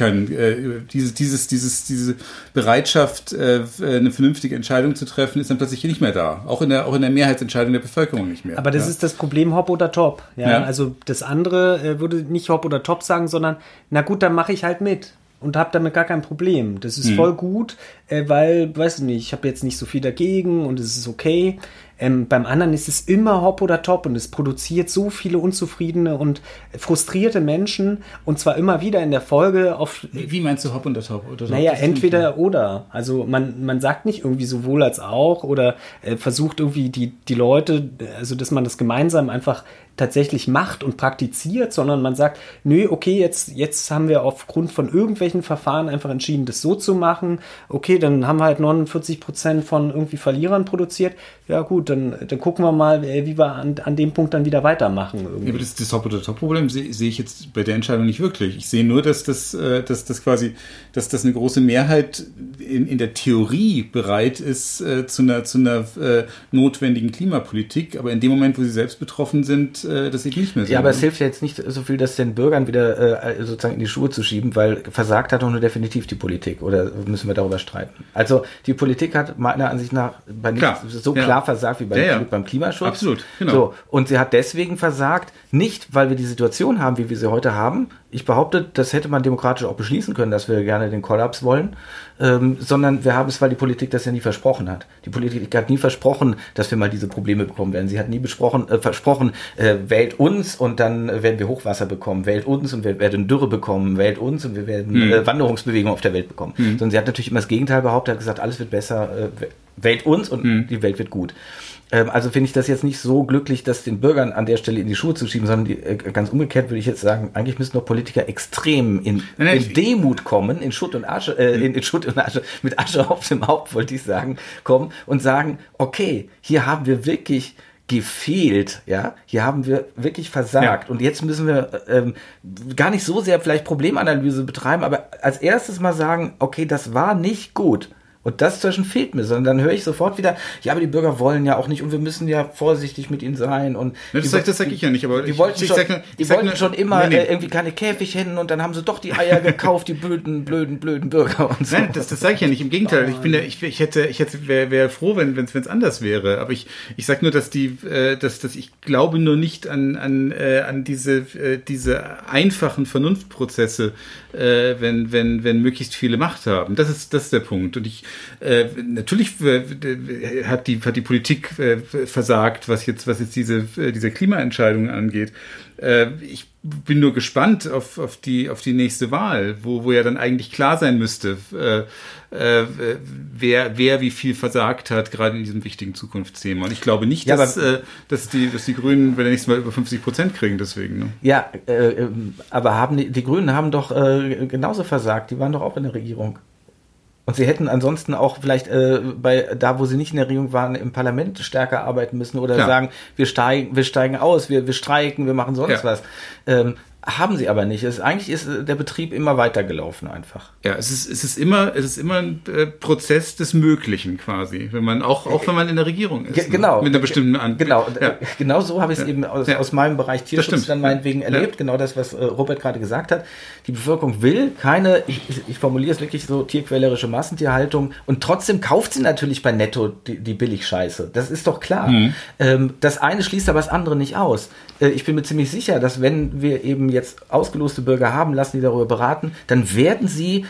diese Bereitschaft, eine vernünftige Entscheidung zu treffen, ist dann plötzlich hier nicht mehr da. Auch in der Mehrheitsentscheidung der Bevölkerung nicht mehr. Aber das ist das Problem Hop oder Top. Ja? Also das andere würde nicht Hop oder Top sagen, sondern na gut, dann mache ich halt mit. Und habe damit gar kein Problem. Das ist voll gut, weil, weiß nicht, ich habe jetzt nicht so viel dagegen und es ist okay. Beim anderen ist es immer Hop oder Top und es produziert so viele unzufriedene und frustrierte Menschen und zwar immer wieder in der Folge auf... Wie meinst du Hop oder Top? Naja, entweder oder. Also man sagt nicht irgendwie sowohl als auch oder versucht irgendwie die Leute, also dass man das gemeinsam einfach tatsächlich macht und praktiziert, sondern man sagt, nö, okay, jetzt haben wir aufgrund von irgendwelchen Verfahren einfach entschieden, das so zu machen. Okay, dann haben wir halt 49% von irgendwie Verlierern produziert. Ja gut, dann gucken wir mal, wie wir an dem Punkt dann wieder weitermachen. Irgendwie. Ja, aber das Hop- oder Top-Problem sehe ich jetzt bei der Entscheidung nicht wirklich. Ich sehe nur, dass das eine große Mehrheit in der Theorie bereit ist zu einer notwendigen Klimapolitik, aber in dem Moment, wo sie selbst betroffen sind, das eben nicht mehr so. Ja, aber es hilft ja jetzt nicht so viel, das den Bürgern wieder sozusagen in die Schuhe zu schieben, weil versagt hat doch nur definitiv die Politik, oder müssen wir darüber streiten? Also die Politik hat meiner Ansicht nach klar versagt wie beim Klimaschutz. Absolut, genau. So, und sie hat deswegen versagt, nicht weil wir die Situation haben, wie wir sie heute haben. Ich behaupte, das hätte man demokratisch auch beschließen können, dass wir gerne den Kollaps wollen, sondern wir haben es, weil die Politik das ja nie versprochen hat. Die Politik hat nie versprochen, dass wir mal diese Probleme bekommen werden. Sie hat nie versprochen, wählt uns und dann werden wir Hochwasser bekommen, wählt uns und wir werden Dürre bekommen, wählt uns und wir werden Wanderungsbewegungen auf der Welt bekommen. Sondern sie hat natürlich immer das Gegenteil behauptet, hat gesagt, alles wird besser, wählt uns und die Welt wird gut. Also finde ich das jetzt nicht so glücklich, das den Bürgern an der Stelle in die Schuhe zu schieben, sondern ganz umgekehrt würde ich jetzt sagen, eigentlich müssen doch Politiker extrem in Demut kommen, in Schutt und Asche, mit Asche auf dem Haupt, wollte ich sagen, kommen und sagen, okay, hier haben wir wirklich gefehlt, ja, hier haben wir wirklich versagt und jetzt müssen wir gar nicht so sehr vielleicht Problemanalyse betreiben, aber als erstes mal sagen, okay, das war nicht gut. Und das zwischen fehlt mir, sondern dann höre ich sofort wieder, ja, aber die Bürger wollen ja auch nicht und wir müssen ja vorsichtig mit ihnen sein. Und das sag ich ja nicht, aber die wollten schon immer irgendwie keine Käfighennen und dann haben sie doch die Eier gekauft, die blöden Bürger und so. Nein, das sage ich ja nicht. Im Gegenteil, ich wäre froh, wenn es anders wäre. Aber ich sage nur, dass ich glaube nur nicht an diese einfachen Vernunftprozesse, wenn möglichst viele Macht haben. Das ist der Punkt. Und natürlich hat die Politik versagt, was jetzt diese Klimaentscheidungen angeht. Ich bin nur gespannt auf die nächste Wahl, wo ja dann eigentlich klar sein müsste, wer wie viel versagt hat, gerade in diesem wichtigen Zukunftsthema. Und ich glaube nicht, dass die Grünen bei der nächsten Mal über 50% kriegen, deswegen. Ne? Ja, aber die Grünen haben doch genauso versagt. Die waren doch auch in der Regierung. Und sie hätten ansonsten auch vielleicht wo sie nicht in der Regierung waren, im Parlament stärker arbeiten müssen oder sagen, wir steigen aus, wir streiken, wir machen sonst was. Haben sie aber nicht. Eigentlich ist der Betrieb immer weitergelaufen einfach. Ja, es ist immer ein Prozess des Möglichen quasi, wenn man wenn man in der Regierung ist. Genau. Mit einer bestimmten Genau so habe ich es eben aus meinem Bereich Tierschutz dann meinetwegen erlebt. Genau das, was Robert gerade gesagt hat. Die Bevölkerung will keine, ich formuliere es wirklich so, tierquälerische Massentierhaltung und trotzdem kauft sie natürlich bei Netto die Billigscheiße. Das ist doch klar. Das eine schließt aber das andere nicht aus. Ich bin mir ziemlich sicher, dass wenn wir eben jetzt ausgeloste Bürger haben, lassen die darüber beraten, dann werden sie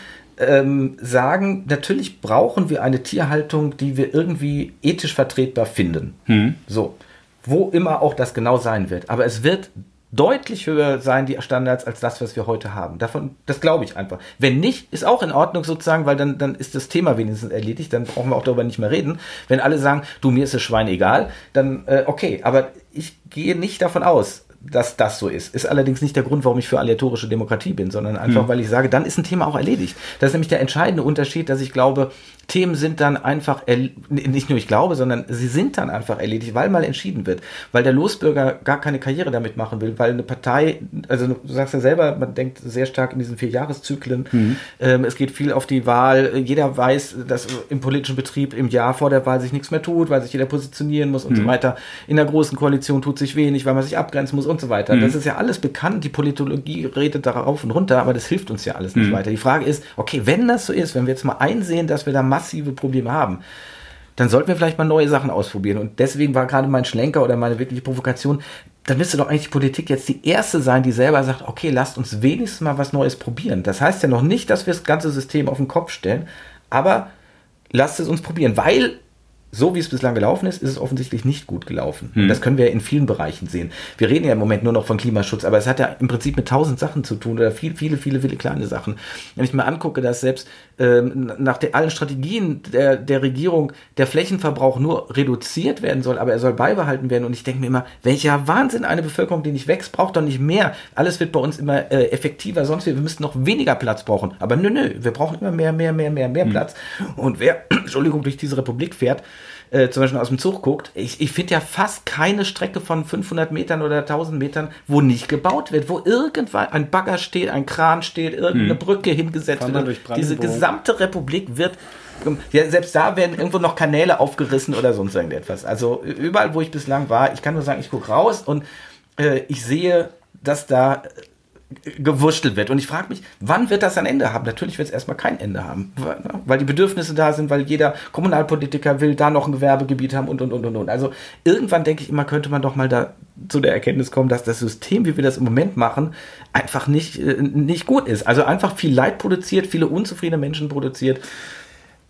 sagen, natürlich brauchen wir eine Tierhaltung, die wir irgendwie ethisch vertretbar finden. So, wo immer auch das genau sein wird. Aber es wird deutlich höher sein, die Standards, als das, was wir heute haben. Das glaube ich einfach. Wenn nicht, ist auch in Ordnung sozusagen, weil dann ist das Thema wenigstens erledigt, dann brauchen wir auch darüber nicht mehr reden. Wenn alle sagen, du, mir ist das Schwein egal, dann okay, aber ich gehe nicht davon aus, dass das so ist. Ist allerdings nicht der Grund, warum ich für aleatorische Demokratie bin, sondern einfach, weil ich sage, dann ist ein Thema auch erledigt. Das ist nämlich der entscheidende Unterschied, dass ich glaube, Themen sind dann einfach, nicht nur ich glaube, sondern sie sind dann einfach erledigt, weil mal entschieden wird. Weil der Losbürger gar keine Karriere damit machen will, weil eine Partei, also du sagst ja selber, man denkt sehr stark in diesen 4-Jahreszyklen. Es geht viel auf die Wahl. Jeder weiß, dass im politischen Betrieb im Jahr vor der Wahl sich nichts mehr tut, weil sich jeder positionieren muss und so weiter. In der großen Koalition tut sich wenig, weil man sich abgrenzen muss und so weiter. Das ist ja alles bekannt. Die Politologie redet darauf und runter, aber das hilft uns ja alles nicht weiter. Die Frage ist, okay, wenn das so ist, wenn wir jetzt mal einsehen, dass wir da massive Probleme haben, dann sollten wir vielleicht mal neue Sachen ausprobieren. Und deswegen war gerade mein Schlenker oder meine wirkliche Provokation, dann müsste doch eigentlich die Politik jetzt die erste sein, die selber sagt, okay, lasst uns wenigstens mal was Neues probieren. Das heißt ja noch nicht, dass wir das ganze System auf den Kopf stellen, aber lasst es uns probieren, weil so wie es bislang gelaufen ist es offensichtlich nicht gut gelaufen. Und das können wir in vielen Bereichen sehen. Wir reden ja im Moment nur noch von Klimaschutz, aber es hat ja im Prinzip mit 1000 Sachen zu tun oder viele kleine Sachen. Wenn ich mir angucke, dass selbst nach allen Strategien der Regierung der Flächenverbrauch nur reduziert werden soll, aber er soll beibehalten werden. Und ich denke mir immer, welcher Wahnsinn, eine Bevölkerung, die nicht wächst, braucht doch nicht mehr. Alles wird bei uns immer effektiver, sonst wir müssten noch weniger Platz brauchen. Aber nö, wir brauchen immer mehr Platz. Und wer, durch diese Republik fährt, zum Beispiel aus dem Zug guckt, ich finde ja fast keine Strecke von 500 Metern oder 1000 Metern, wo nicht gebaut wird, wo irgendwann ein Bagger steht, ein Kran steht, irgendeine Brücke hingesetzt wird. Diese gesamte Republik wird, ja, selbst da werden irgendwo noch Kanäle aufgerissen oder sonst irgendetwas. Also überall, wo ich bislang war, ich kann nur sagen, ich gucke raus und ich sehe, dass da gewurschtelt wird. Und ich frage mich, wann wird das ein Ende haben? Natürlich wird es erstmal kein Ende haben, weil die Bedürfnisse da sind, weil jeder Kommunalpolitiker will da noch ein Gewerbegebiet haben und. Also irgendwann denke ich immer, könnte man doch mal da zu der Erkenntnis kommen, dass das System, wie wir das im Moment machen, einfach nicht gut ist. Also einfach viel Leid produziert, viele unzufriedene Menschen produziert.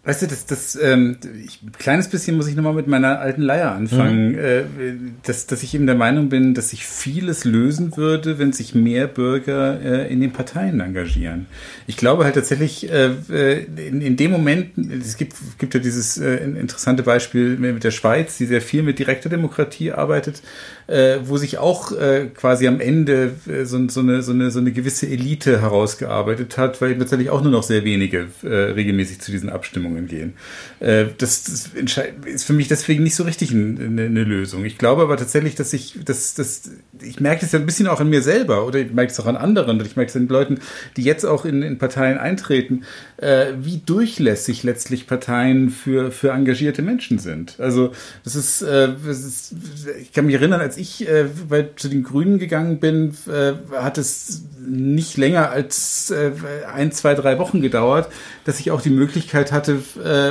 Weißt du, kleines bisschen muss ich nochmal mit meiner alten Leier anfangen, dass ich eben der Meinung bin, dass sich vieles lösen würde, wenn sich mehr Bürger in den Parteien engagieren. Ich glaube halt tatsächlich, in dem Moment, es gibt ja dieses interessante Beispiel mit der Schweiz, die sehr viel mit direkter Demokratie arbeitet, wo sich auch quasi am Ende so eine gewisse Elite herausgearbeitet hat, weil tatsächlich auch nur noch sehr wenige regelmäßig zu diesen Abstimmungen gehen. Das ist für mich deswegen nicht so richtig eine Lösung. Ich glaube aber tatsächlich, dass ich merke das ja ein bisschen auch an mir selber oder ich merke es auch an anderen und ich merke es an Leuten, die jetzt auch in Parteien eintreten, wie durchlässig letztlich Parteien für engagierte Menschen sind. Also ich kann mich erinnern, als ich zu den Grünen gegangen bin, hat es nicht länger als 1, 2, 3 Wochen gedauert, dass ich auch die Möglichkeit hatte,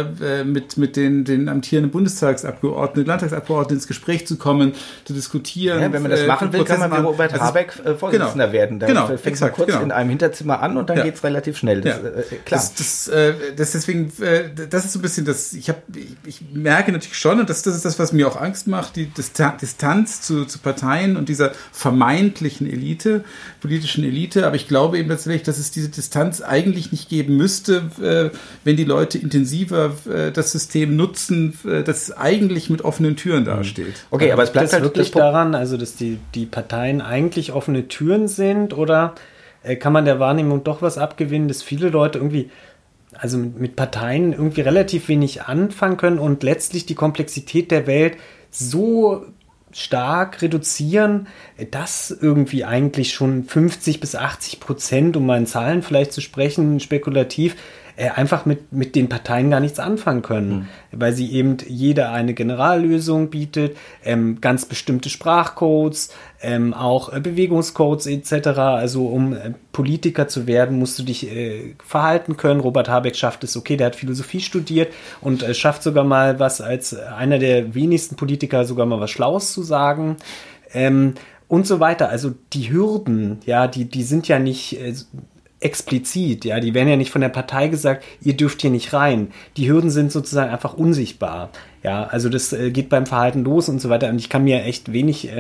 mit den amtierenden Bundestagsabgeordneten, Landtagsabgeordneten ins Gespräch zu kommen, zu diskutieren. Ja, wenn man das machen will, kann man wie Robert Habeck Vorsitzender werden. Da fängt man kurz in einem Hinterzimmer an und dann geht's relativ schnell. Das, klar. Das deswegen, das ist so ein bisschen das, ich merke natürlich schon, und das ist das, was mir auch Angst macht, die Distanz zu Parteien und dieser vermeintlichen Elite, politischen Elite, aber ich glaube eben tatsächlich, dass es diese Distanz eigentlich nicht geben müsste, wenn die Leute intensiver das System nutzen, das eigentlich mit offenen Türen dasteht. Okay, aber es bleibt halt wirklich daran, also dass die Parteien eigentlich offene Türen sind, oder kann man der Wahrnehmung doch was abgewinnen, dass viele Leute irgendwie also mit Parteien irgendwie relativ wenig anfangen können und letztlich die Komplexität der Welt so stark reduzieren, dass irgendwie eigentlich schon 50-80%, um mal in Zahlen vielleicht zu sprechen, spekulativ, einfach mit den Parteien gar nichts anfangen können, weil sie eben jeder eine Generallösung bietet, ganz bestimmte Sprachcodes, auch Bewegungscodes etc. Also um Politiker zu werden, musst du dich verhalten können. Robert Habeck schafft es, okay, der hat Philosophie studiert und schafft sogar mal was als einer der wenigsten Politiker sogar mal was Schlaues zu sagen. Und so weiter. Also die Hürden, ja, die sind ja nicht explizit, ja, die werden ja nicht von der Partei gesagt, ihr dürft hier nicht rein. Die Hürden sind sozusagen einfach unsichtbar. Ja, also das geht beim Verhalten los und so weiter. Und ich kann mir echt wenig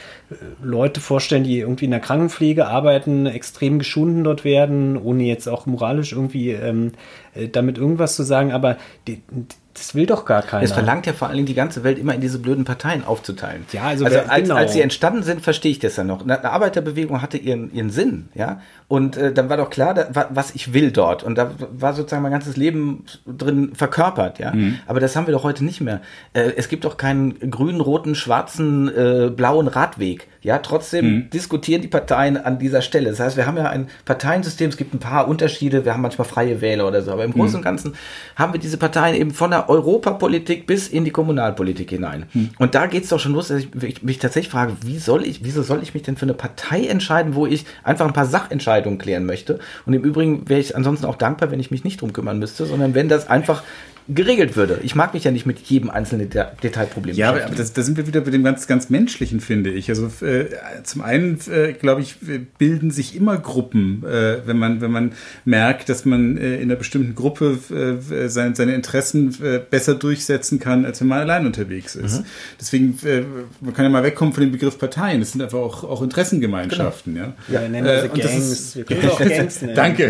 Leute vorstellen, die irgendwie in der Krankenpflege arbeiten, extrem geschunden dort werden, ohne jetzt auch moralisch irgendwie damit irgendwas zu sagen. Aber das will doch gar keiner. Es verlangt ja vor allen Dingen die ganze Welt immer in diese blöden Parteien aufzuteilen. Ja, also als sie entstanden sind, verstehe ich das ja noch. Eine Arbeiterbewegung hatte ihren Sinn, ja. Und dann war doch klar, was ich will dort. Und da war sozusagen mein ganzes Leben drin verkörpert, ja. Aber das haben wir doch heute nicht mehr. Es gibt doch keinen grünen, roten, schwarzen, blauen Radweg. Ja, trotzdem diskutieren die Parteien an dieser Stelle. Das heißt, wir haben ja ein Parteiensystem, es gibt ein paar Unterschiede, wir haben manchmal freie Wähler oder so, aber im Großen und Ganzen haben wir diese Parteien eben von der Europapolitik bis in die Kommunalpolitik hinein. Und da geht's doch schon los, dass ich mich tatsächlich frage, wieso soll ich mich denn für eine Partei entscheiden, wo ich einfach ein paar Sachentscheidungen klären möchte? Und im Übrigen wäre ich ansonsten auch dankbar, wenn ich mich nicht drum kümmern müsste, sondern wenn das einfach geregelt würde. Ich mag mich ja nicht mit jedem einzelnen Detailproblem beschäftigen. Ja, aber da sind wir wieder bei dem ganz, ganz Menschlichen, finde ich. Also zum einen, glaube ich, bilden sich immer Gruppen, wenn man merkt, dass man in einer bestimmten Gruppe seine Interessen besser durchsetzen kann, als wenn man allein unterwegs ist. Deswegen, man kann ja mal wegkommen von dem Begriff Parteien. Das sind einfach auch Interessengemeinschaften. Genau. Ja, wir nennen sie Gangs. Wir können auch Gangs nennen. Danke.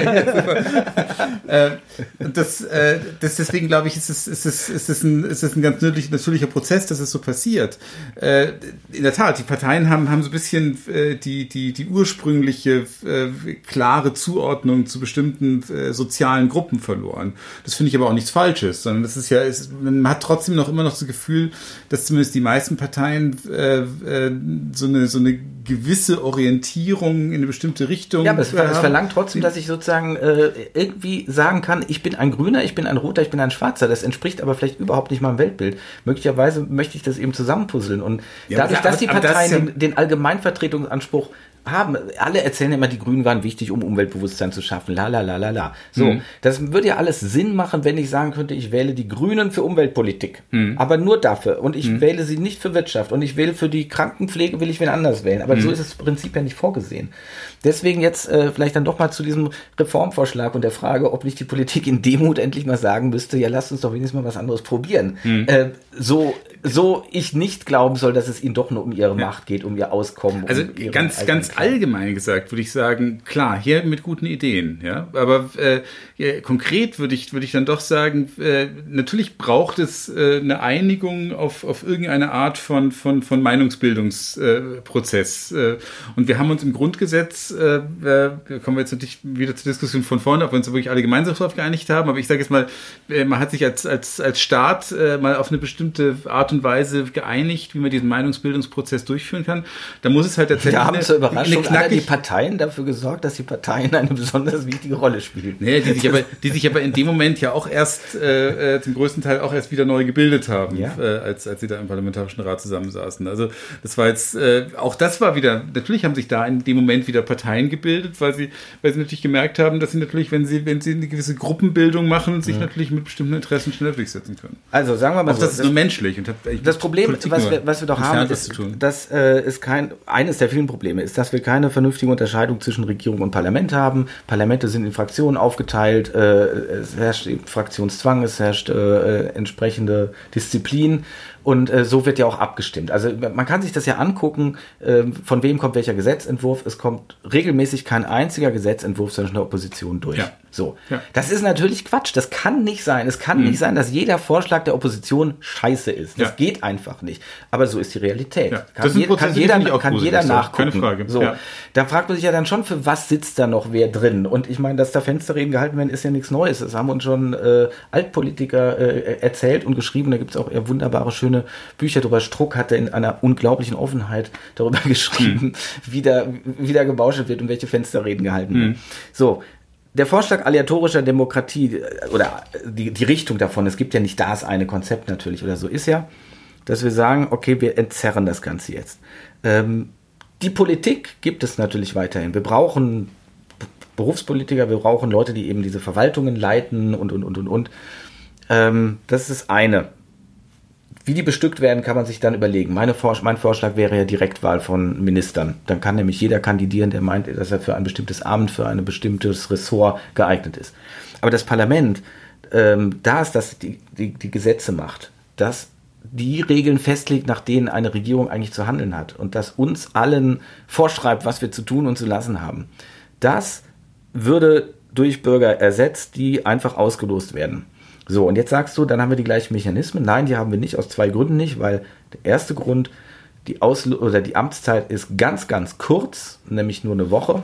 Und deswegen glaube ich, ist es ein ganz natürlicher Prozess, dass es so passiert. In der Tat, die Parteien haben so ein bisschen die ursprüngliche klare Zuordnung zu bestimmten sozialen Gruppen verloren. Das finde ich aber auch nichts Falsches, sondern das ist man hat trotzdem immer noch das Gefühl, dass zumindest die meisten Parteien so eine gewisse Orientierung in eine bestimmte Richtung. Ja, aber es verlangt trotzdem, dass ich sozusagen irgendwie sagen kann, ich bin ein Grüner, ich bin ein Roter, ich bin ein Schwarzer. Das entspricht aber vielleicht überhaupt nicht meinem Weltbild. Möglicherweise möchte ich das eben zusammenpuzzeln. Und dadurch, dass die Parteien den Allgemeinvertretungsanspruch alle erzählen immer, die Grünen waren wichtig, um Umweltbewusstsein zu schaffen, So, das würde ja alles Sinn machen, wenn ich sagen könnte, ich wähle die Grünen für Umweltpolitik, aber nur dafür und ich wähle sie nicht für Wirtschaft und ich wähle für die Krankenpflege, will ich wen anders wählen, aber so ist es im Prinzip ja nicht vorgesehen. Deswegen jetzt vielleicht dann doch mal zu diesem Reformvorschlag und der Frage, ob nicht die Politik in Demut endlich mal sagen müsste, ja, lasst uns doch wenigstens mal was anderes probieren. So ich nicht glauben soll, dass es ihnen doch nur um ihre Macht geht, um ihr Auskommen. Also um ganz allgemein gesagt würde ich sagen, klar, hier mit guten Ideen, ja, aber konkret würde ich dann doch sagen, natürlich braucht es eine Einigung auf irgendeine Art von Meinungsbildungsprozess. Und wir haben uns im Grundgesetz, kommen wir jetzt natürlich wieder zur Diskussion von vorne, ob wir uns wirklich alle gemeinsam darauf geeinigt haben, aber ich sage jetzt mal, man hat sich als Staat mal auf eine bestimmte Art und Weise geeinigt, wie man diesen Meinungsbildungsprozess durchführen kann. Da muss es halt tatsächlich da haben zur Überraschung alle die Parteien dafür gesorgt, dass die Parteien eine besonders wichtige Rolle spielen. Nee, die sich aber in dem Moment ja auch erst zum größten Teil auch erst wieder neu gebildet haben, als sie da im Parlamentarischen Rat zusammensaßen. Also das war jetzt, auch das war wieder, natürlich haben sich da in dem Moment wieder Parteien gebildet, weil sie natürlich gemerkt haben, dass sie natürlich, wenn sie eine gewisse Gruppenbildung machen, sich natürlich mit bestimmten Interessen schnell durchsetzen können. Also sagen wir mal auch so. Das ist nur menschlich. Und das Problem, was wir doch haben, ist, dass eines der vielen Probleme ist, dass wir keine vernünftige Unterscheidung zwischen Regierung und Parlament haben. Parlamente sind in Fraktionen aufgeteilt, es herrscht Fraktionszwang, es herrscht entsprechende Disziplin. Und so wird ja auch abgestimmt. Also man kann sich das ja angucken, von wem kommt welcher Gesetzentwurf. Es kommt regelmäßig kein einziger Gesetzentwurf zwischen der Opposition durch. Ja. So. Ja. Das ist natürlich Quatsch. Das kann nicht sein. Es kann nicht sein, dass jeder Vorschlag der Opposition scheiße ist. Das geht einfach nicht. Aber so ist die Realität. Ja. Kann jeder nachgucken. Keine Frage. So. Ja. Da fragt man sich ja dann schon, für was sitzt da noch wer drin? Und ich meine, dass da Fensterreden gehalten werden, ist ja nichts Neues. Das haben uns schon Altpolitiker erzählt und geschrieben. Da gibt es auch wunderbare, schöne Bücher drüber. Struck hatte in einer unglaublichen Offenheit darüber geschrieben, wie da gebauschelt wird und welche Fensterreden gehalten werden. So. Der Vorschlag aleatorischer Demokratie oder die Richtung davon, es gibt ja nicht das eine Konzept natürlich oder so, ist ja, dass wir sagen, okay, wir entzerren das Ganze jetzt. Die Politik gibt es natürlich weiterhin. Wir brauchen Berufspolitiker, wir brauchen Leute, die eben diese Verwaltungen leiten und. Das ist das eine. Wie die bestückt werden, kann man sich dann überlegen. Mein Vorschlag wäre ja Direktwahl von Ministern. Dann kann nämlich jeder kandidieren, der meint, dass er für ein bestimmtes Amt, für ein bestimmtes Ressort geeignet ist. Aber das Parlament, da ist das die Gesetze macht, dass die Regeln festlegt, nach denen eine Regierung eigentlich zu handeln hat und das uns allen vorschreibt, was wir zu tun und zu lassen haben. Das würde durch Bürger ersetzt, die einfach ausgelost werden. So, und jetzt sagst du, dann haben wir die gleichen Mechanismen. Nein, die haben wir nicht, aus zwei Gründen nicht, weil der erste Grund, die Amtszeit ist ganz, ganz kurz, nämlich nur eine Woche.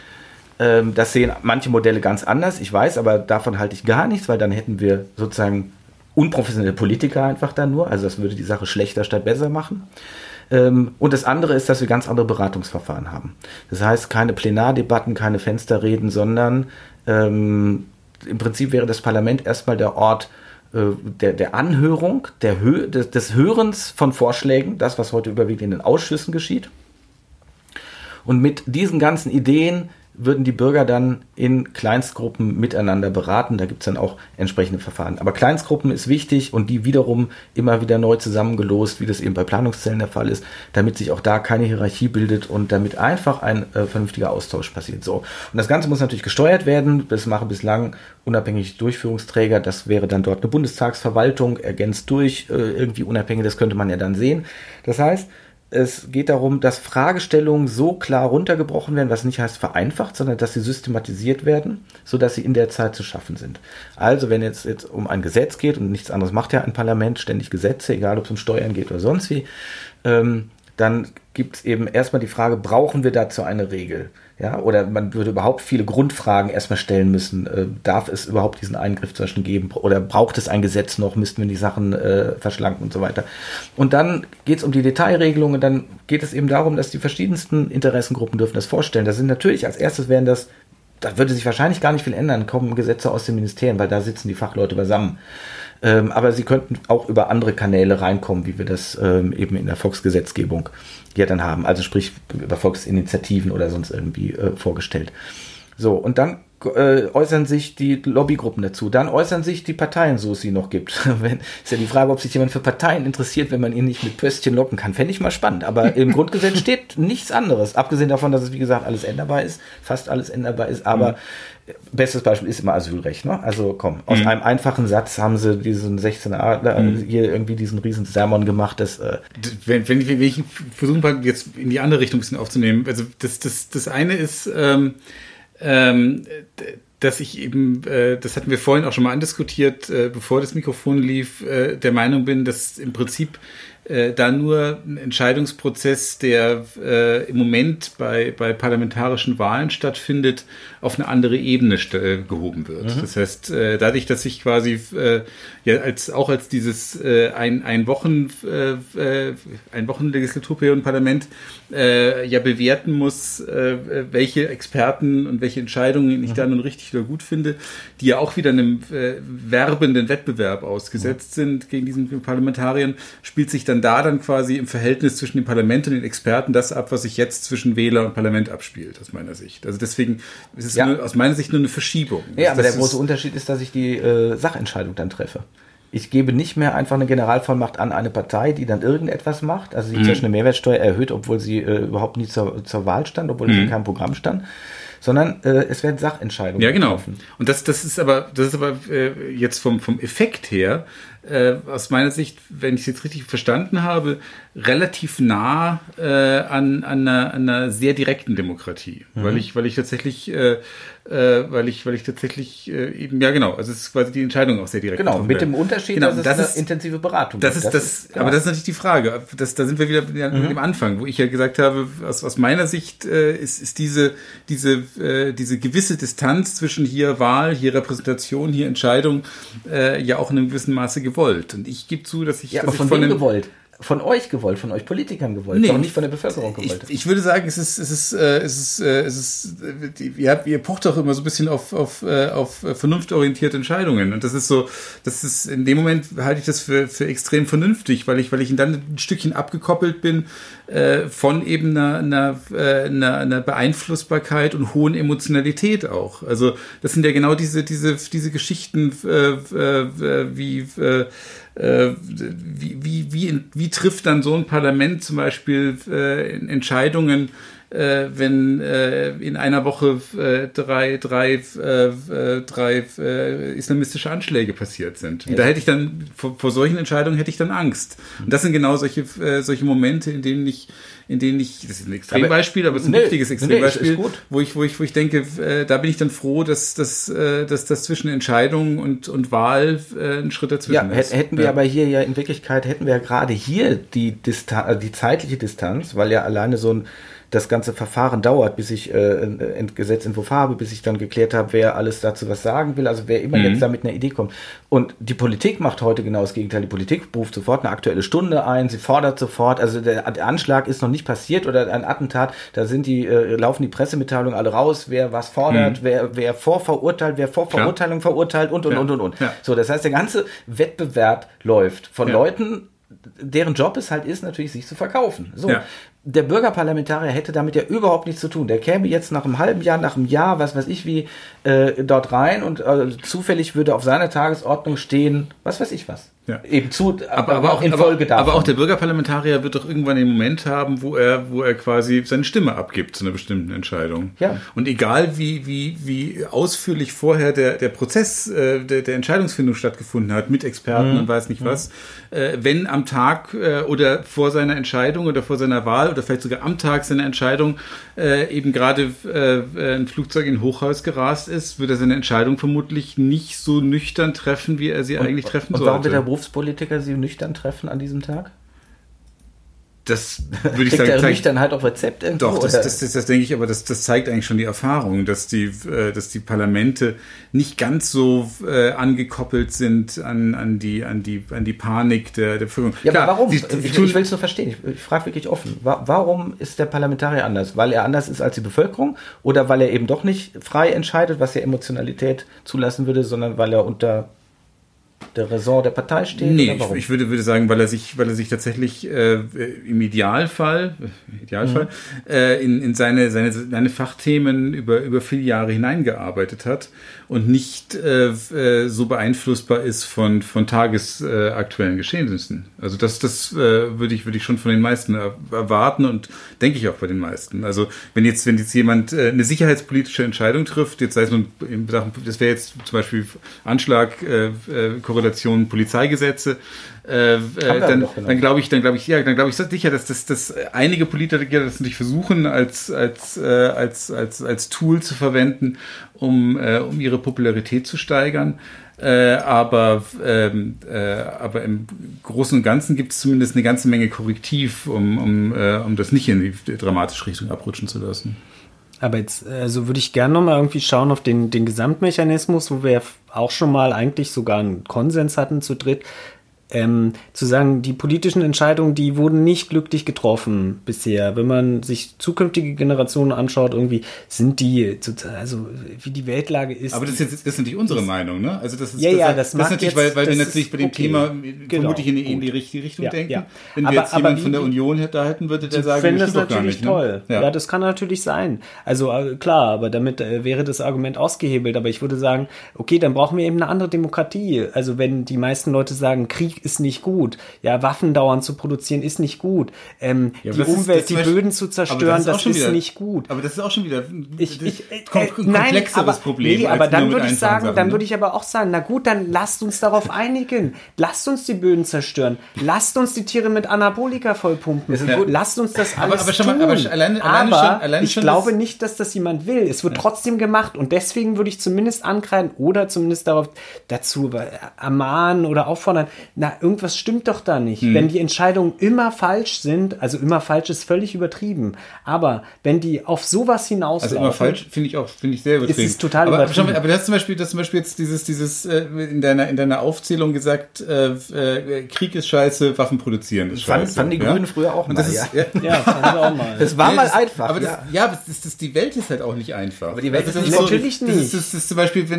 Das sehen manche Modelle ganz anders, ich weiß, aber davon halte ich gar nichts, weil dann hätten wir sozusagen unprofessionelle Politiker einfach da nur, also das würde die Sache schlechter statt besser machen. Und das andere ist, dass wir ganz andere Beratungsverfahren haben. Das heißt, keine Plenardebatten, keine Fensterreden, sondern im Prinzip wäre das Parlament erstmal der Ort der Anhörung, des Hörens von Vorschlägen, das, was heute überwiegend in den Ausschüssen geschieht. Und mit diesen ganzen Ideen würden die Bürger dann in Kleinstgruppen miteinander beraten. Da gibt es dann auch entsprechende Verfahren. Aber Kleinstgruppen ist wichtig und die wiederum immer wieder neu zusammengelost, wie das eben bei Planungszellen der Fall ist, damit sich auch da keine Hierarchie bildet und damit einfach ein vernünftiger Austausch passiert. So. Und das Ganze muss natürlich gesteuert werden. Das machen bislang unabhängige Durchführungsträger. Das wäre dann dort eine Bundestagsverwaltung, ergänzt durch irgendwie unabhängig. Das könnte man ja dann sehen. Das heißt, es geht darum, dass Fragestellungen so klar runtergebrochen werden, was nicht heißt vereinfacht, sondern dass sie systematisiert werden, sodass sie in der Zeit zu schaffen sind. Also wenn jetzt um ein Gesetz geht, und nichts anderes macht ja ein Parlament, ständig Gesetze, egal ob es um Steuern geht oder sonst wie, dann gibt es eben erstmal die Frage, brauchen wir dazu eine Regel? Ja, oder man würde überhaupt viele Grundfragen erstmal stellen müssen. Darf es überhaupt diesen Eingriff zwischen geben? Oder braucht es ein Gesetz noch? Müssten wir die Sachen verschlanken und so weiter? Und dann geht es um die Detailregelungen. Dann geht es eben darum, dass die verschiedensten Interessengruppen dürfen das vorstellen. Das sind natürlich, als erstes da würde sich wahrscheinlich gar nicht viel ändern, kommen Gesetze aus den Ministerien, weil da sitzen die Fachleute beisammen. Aber sie könnten auch über andere Kanäle reinkommen, wie wir das eben in der Volksgesetzgebung ja dann haben. Also sprich über Volksinitiativen oder sonst irgendwie vorgestellt. So, und dann äußern sich die Lobbygruppen dazu. Dann äußern sich die Parteien, so es sie noch gibt. Ist ja die Frage, ob sich jemand für Parteien interessiert, wenn man ihn nicht mit Pöstchen locken kann. Fände ich mal spannend. Aber im Grundgesetz steht nichts anderes. Abgesehen davon, dass es, wie gesagt, alles änderbar ist, fast alles änderbar ist. Aber bestes Beispiel ist immer Asylrecht. Ne? Also komm, aus einem einfachen Satz haben sie diesen 16a hier irgendwie diesen riesen Sermon gemacht. Dass, wenn ich versuche mal jetzt in die andere Richtung ein bisschen aufzunehmen. Also das eine ist... dass ich eben, das hatten wir vorhin auch schon mal andiskutiert, bevor das Mikrofon lief, der Meinung bin, dass im Prinzip da nur ein Entscheidungsprozess, der im Moment bei parlamentarischen Wahlen stattfindet, auf eine andere Ebene gehoben wird. Das heißt, dadurch, dass ich quasi ja als dieses ein Wochen Legislaturperiodenparlament ja bewerten muss, welche Experten und welche Entscheidungen ich da nun richtig oder gut finde, die ja auch wieder einem werbenden Wettbewerb ausgesetzt sind gegen diesen Parlamentariern, spielt sich dann quasi im Verhältnis zwischen dem Parlament und den Experten das ab, was sich jetzt zwischen Wähler und Parlament abspielt, aus meiner Sicht. Also deswegen ist es aus meiner Sicht nur eine Verschiebung. Ja, aber der große Unterschied ist, dass ich die Sachentscheidung dann treffe. Ich gebe nicht mehr einfach eine Generalvollmacht an eine Partei, die dann irgendetwas macht. Also sie zum Beispiel eine Mehrwertsteuer erhöht, obwohl sie überhaupt nie zur Wahl stand, obwohl es in keinem Programm stand. Sondern es werden Sachentscheidungen getroffen. Ja, genau. Und das ist aber jetzt vom Effekt her, aus meiner Sicht, wenn ich es jetzt richtig verstanden habe, relativ nah an einer sehr direkten Demokratie. Weil ich tatsächlich eben, ja genau, also es ist quasi die Entscheidung auch sehr direkt. Genau, mit dem Unterschied, dass es eine intensive Beratung gibt. Aber das ist natürlich die Frage. Da sind wir wieder mit dem Anfang, wo ich ja gesagt habe, aus meiner Sicht ist diese gewisse Distanz zwischen hier Wahl, hier Repräsentation, hier Entscheidung ja auch in einem gewissen Maße gewollt. Und ich gebe zu, dass ich... Ja, aber von wem gewollt? Von euch gewollt, von euch Politikern gewollt, doch nicht von der Bevölkerung gewollt. Ich würde sagen, ihr pocht doch immer so ein bisschen auf vernunftorientierte Entscheidungen. Und das ist in dem Moment halte ich das für extrem vernünftig, weil ich dann ein Stückchen abgekoppelt bin von eben einer Beeinflussbarkeit und hohen Emotionalität auch. Also das sind ja genau diese Geschichten, wie trifft dann so ein Parlament zum Beispiel Entscheidungen, wenn in einer Woche drei islamistische Anschläge passiert sind. Und da hätte ich dann, vor solchen Entscheidungen hätte ich dann Angst. Und das sind genau solche Momente, in denen ich, das ist ein Extrembeispiel, aber es ist ein wichtiges Extrembeispiel, wo ich denke, da bin ich dann froh, dass das zwischen Entscheidung und Wahl ein Schritt dazwischen ist. Hätten wir aber hier ja in Wirklichkeit, gerade hier die zeitliche Distanz, weil ja alleine das ganze Verfahren dauert, bis ich Gesetzentwurf habe, bis ich dann geklärt habe, wer alles dazu was sagen will, also wer immer jetzt da mit einer Idee kommt. Und die Politik macht heute genau das Gegenteil. Die Politik ruft sofort eine Aktuelle Stunde ein, sie fordert sofort, also der Anschlag ist noch nicht passiert oder ein Attentat, da laufen die Pressemitteilungen alle raus, wer was fordert, wer vorverurteilt, wer vor Verurteilung verurteilt und. Ja. So, das heißt, der ganze Wettbewerb läuft von Leuten, deren Job es halt ist, natürlich sich zu verkaufen. So. Ja. Der Bürgerparlamentarier hätte damit ja überhaupt nichts zu tun. Der käme jetzt nach einem halben Jahr, nach einem Jahr, was weiß ich wie, dort rein und zufällig würde auf seiner Tagesordnung stehen, was weiß ich was. Ja. Eben aber auch in Folge davon. Aber auch der Bürgerparlamentarier wird doch irgendwann den Moment haben, wo er quasi seine Stimme abgibt zu einer bestimmten Entscheidung. Ja. Und egal wie ausführlich vorher der Prozess der Entscheidungsfindung stattgefunden hat, mit Experten und weiß nicht was, wenn am Tag oder vor seiner Entscheidung oder vor seiner Wahl oder vielleicht sogar am Tag seiner Entscheidung eben gerade ein Flugzeug in ein Hochhaus gerast ist, wird er seine Entscheidung vermutlich nicht so nüchtern treffen, wie er sie eigentlich treffen sollte. Warum wird der Berufspolitiker sie nüchtern treffen an diesem Tag? Das würde ich sagen, zeigt dann halt auf Rezept irgendwo. Doch, das denke ich, aber das zeigt eigentlich schon die Erfahrung, dass die Parlamente nicht ganz so angekoppelt sind an die Panik der Bevölkerung. Ja, klar, aber warum? Ich will es nur verstehen. Ich frage wirklich offen. Warum ist der Parlamentarier anders? Weil er anders ist als die Bevölkerung oder weil er eben doch nicht frei entscheidet, was ja Emotionalität zulassen würde, sondern weil er unter der Ressort der Partei steht? Nee, oder warum? ich würde sagen, weil er sich tatsächlich im Idealfall in seine Fachthemen über viele Jahre hineingearbeitet hat und nicht so beeinflussbar ist von tagesaktuellen Geschehnissen. Also das würde ich schon von den meisten erwarten und denke ich auch bei den meisten. Also wenn jetzt jemand eine sicherheitspolitische Entscheidung trifft, jetzt sei es nun in Sachen, das wäre jetzt zum Beispiel Anschlag, Korrelation Polizeigesetze, dann glaube ich sicher, dass das einige Politiker das natürlich versuchen als Tool zu verwenden, um ihre Popularität zu steigern. Aber im Großen und Ganzen gibt es zumindest eine ganze Menge Korrektiv, um das nicht in die dramatische Richtung abrutschen zu lassen. Aber jetzt würde ich gerne nochmal irgendwie schauen auf den Gesamtmechanismus, wo wir ja auch schon mal eigentlich sogar einen Konsens hatten zu dritt. Zu sagen, die politischen Entscheidungen, die wurden nicht glücklich getroffen bisher. Wenn man sich zukünftige Generationen anschaut, irgendwie sind die, also wie die Weltlage ist. Aber das ist natürlich unsere Meinung, ne? Also das ist das natürlich, jetzt, weil wir natürlich bei dem Thema vermutlich in die richtige Richtung denken. Ja. Wenn wir jetzt jemanden von der Union da hätten, würde der sagen, das stimmt natürlich nicht, toll. Ne? Ja, das kann natürlich sein. Also klar, aber damit wäre das Argument ausgehebelt. Aber ich würde sagen, okay, dann brauchen wir eben eine andere Demokratie. Also wenn die meisten Leute sagen, Krieg ist nicht gut, ja, Waffen dauernd zu produzieren ist nicht gut, die Umwelt, die Böden zu zerstören, das ist nicht gut. Aber das ist auch schon wieder ein komplexeres Problem. Nee, aber dann würde ich sagen, würde ich aber auch sagen, na gut, dann lasst uns darauf einigen. Lasst uns die Böden zerstören. Lasst uns die Tiere mit Anabolika vollpumpen. Lasst uns das alles tun. Ich glaube nicht, dass das jemand will. Es wird trotzdem gemacht und deswegen würde ich zumindest ankreiden oder zumindest dazu ermahnen oder auffordern, irgendwas stimmt doch da nicht. Wenn die Entscheidungen immer falsch sind, also immer falsch ist völlig übertrieben, aber wenn die auf sowas hinauslaufen... Also immer falsch finde ich sehr übertrieben. Es ist total übertrieben. Aber du hast zum Beispiel jetzt dieses in deiner Aufzählung gesagt, Krieg ist scheiße, Waffen produzieren ist scheiße. Fanden die Grünen früher auch mal, fanden sie auch mal. Das war mal einfach. Aber die Welt ist halt auch nicht einfach. Aber die Welt ist natürlich nicht. Das ist zum Beispiel,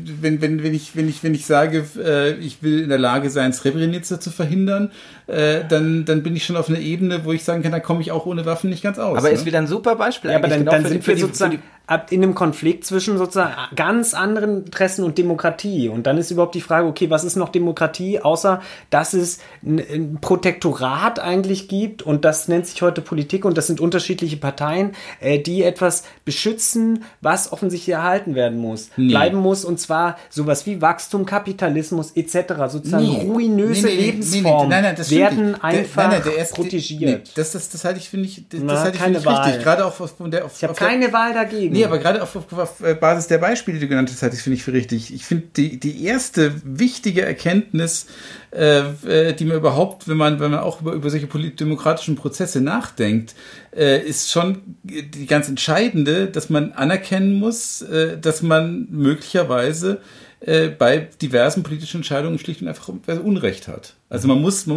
wenn ich sage, ich will in der Lage sein, Srebrenica zu verhindern, dann bin ich schon auf einer Ebene, wo ich sagen kann, da komme ich auch ohne Waffen nicht ganz aus. Aber ist wieder ein super Beispiel. Ja, aber dann sind wir sozusagen in einem Konflikt zwischen sozusagen ganz anderen Interessen und Demokratie. Und dann ist überhaupt die Frage, okay, was ist noch Demokratie, außer dass es ein Protektorat eigentlich gibt und das nennt sich heute Politik und das sind unterschiedliche Parteien, die etwas beschützen, was offensichtlich erhalten werden muss, bleiben muss, und zwar sowas wie Wachstum, Kapitalismus etc., sozusagen ruinöse Lebensformen werden einfach protegiert. Das halte ich, finde ich, richtig. Gerade auch ich habe keine Wahl dagegen. Nee, aber gerade auf Basis der Beispiele, die du genannt hast, halte ich, finde ich für richtig. Ich finde, die erste wichtige Erkenntnis, die man überhaupt, wenn man auch über solche demokratischen Prozesse nachdenkt, ist schon die ganz entscheidende, dass man anerkennen muss, dass man möglicherweise bei diversen politischen Entscheidungen schlicht und einfach Unrecht hat. Also man muss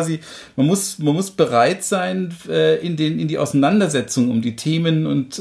bereit sein, in die Auseinandersetzung um die Themen und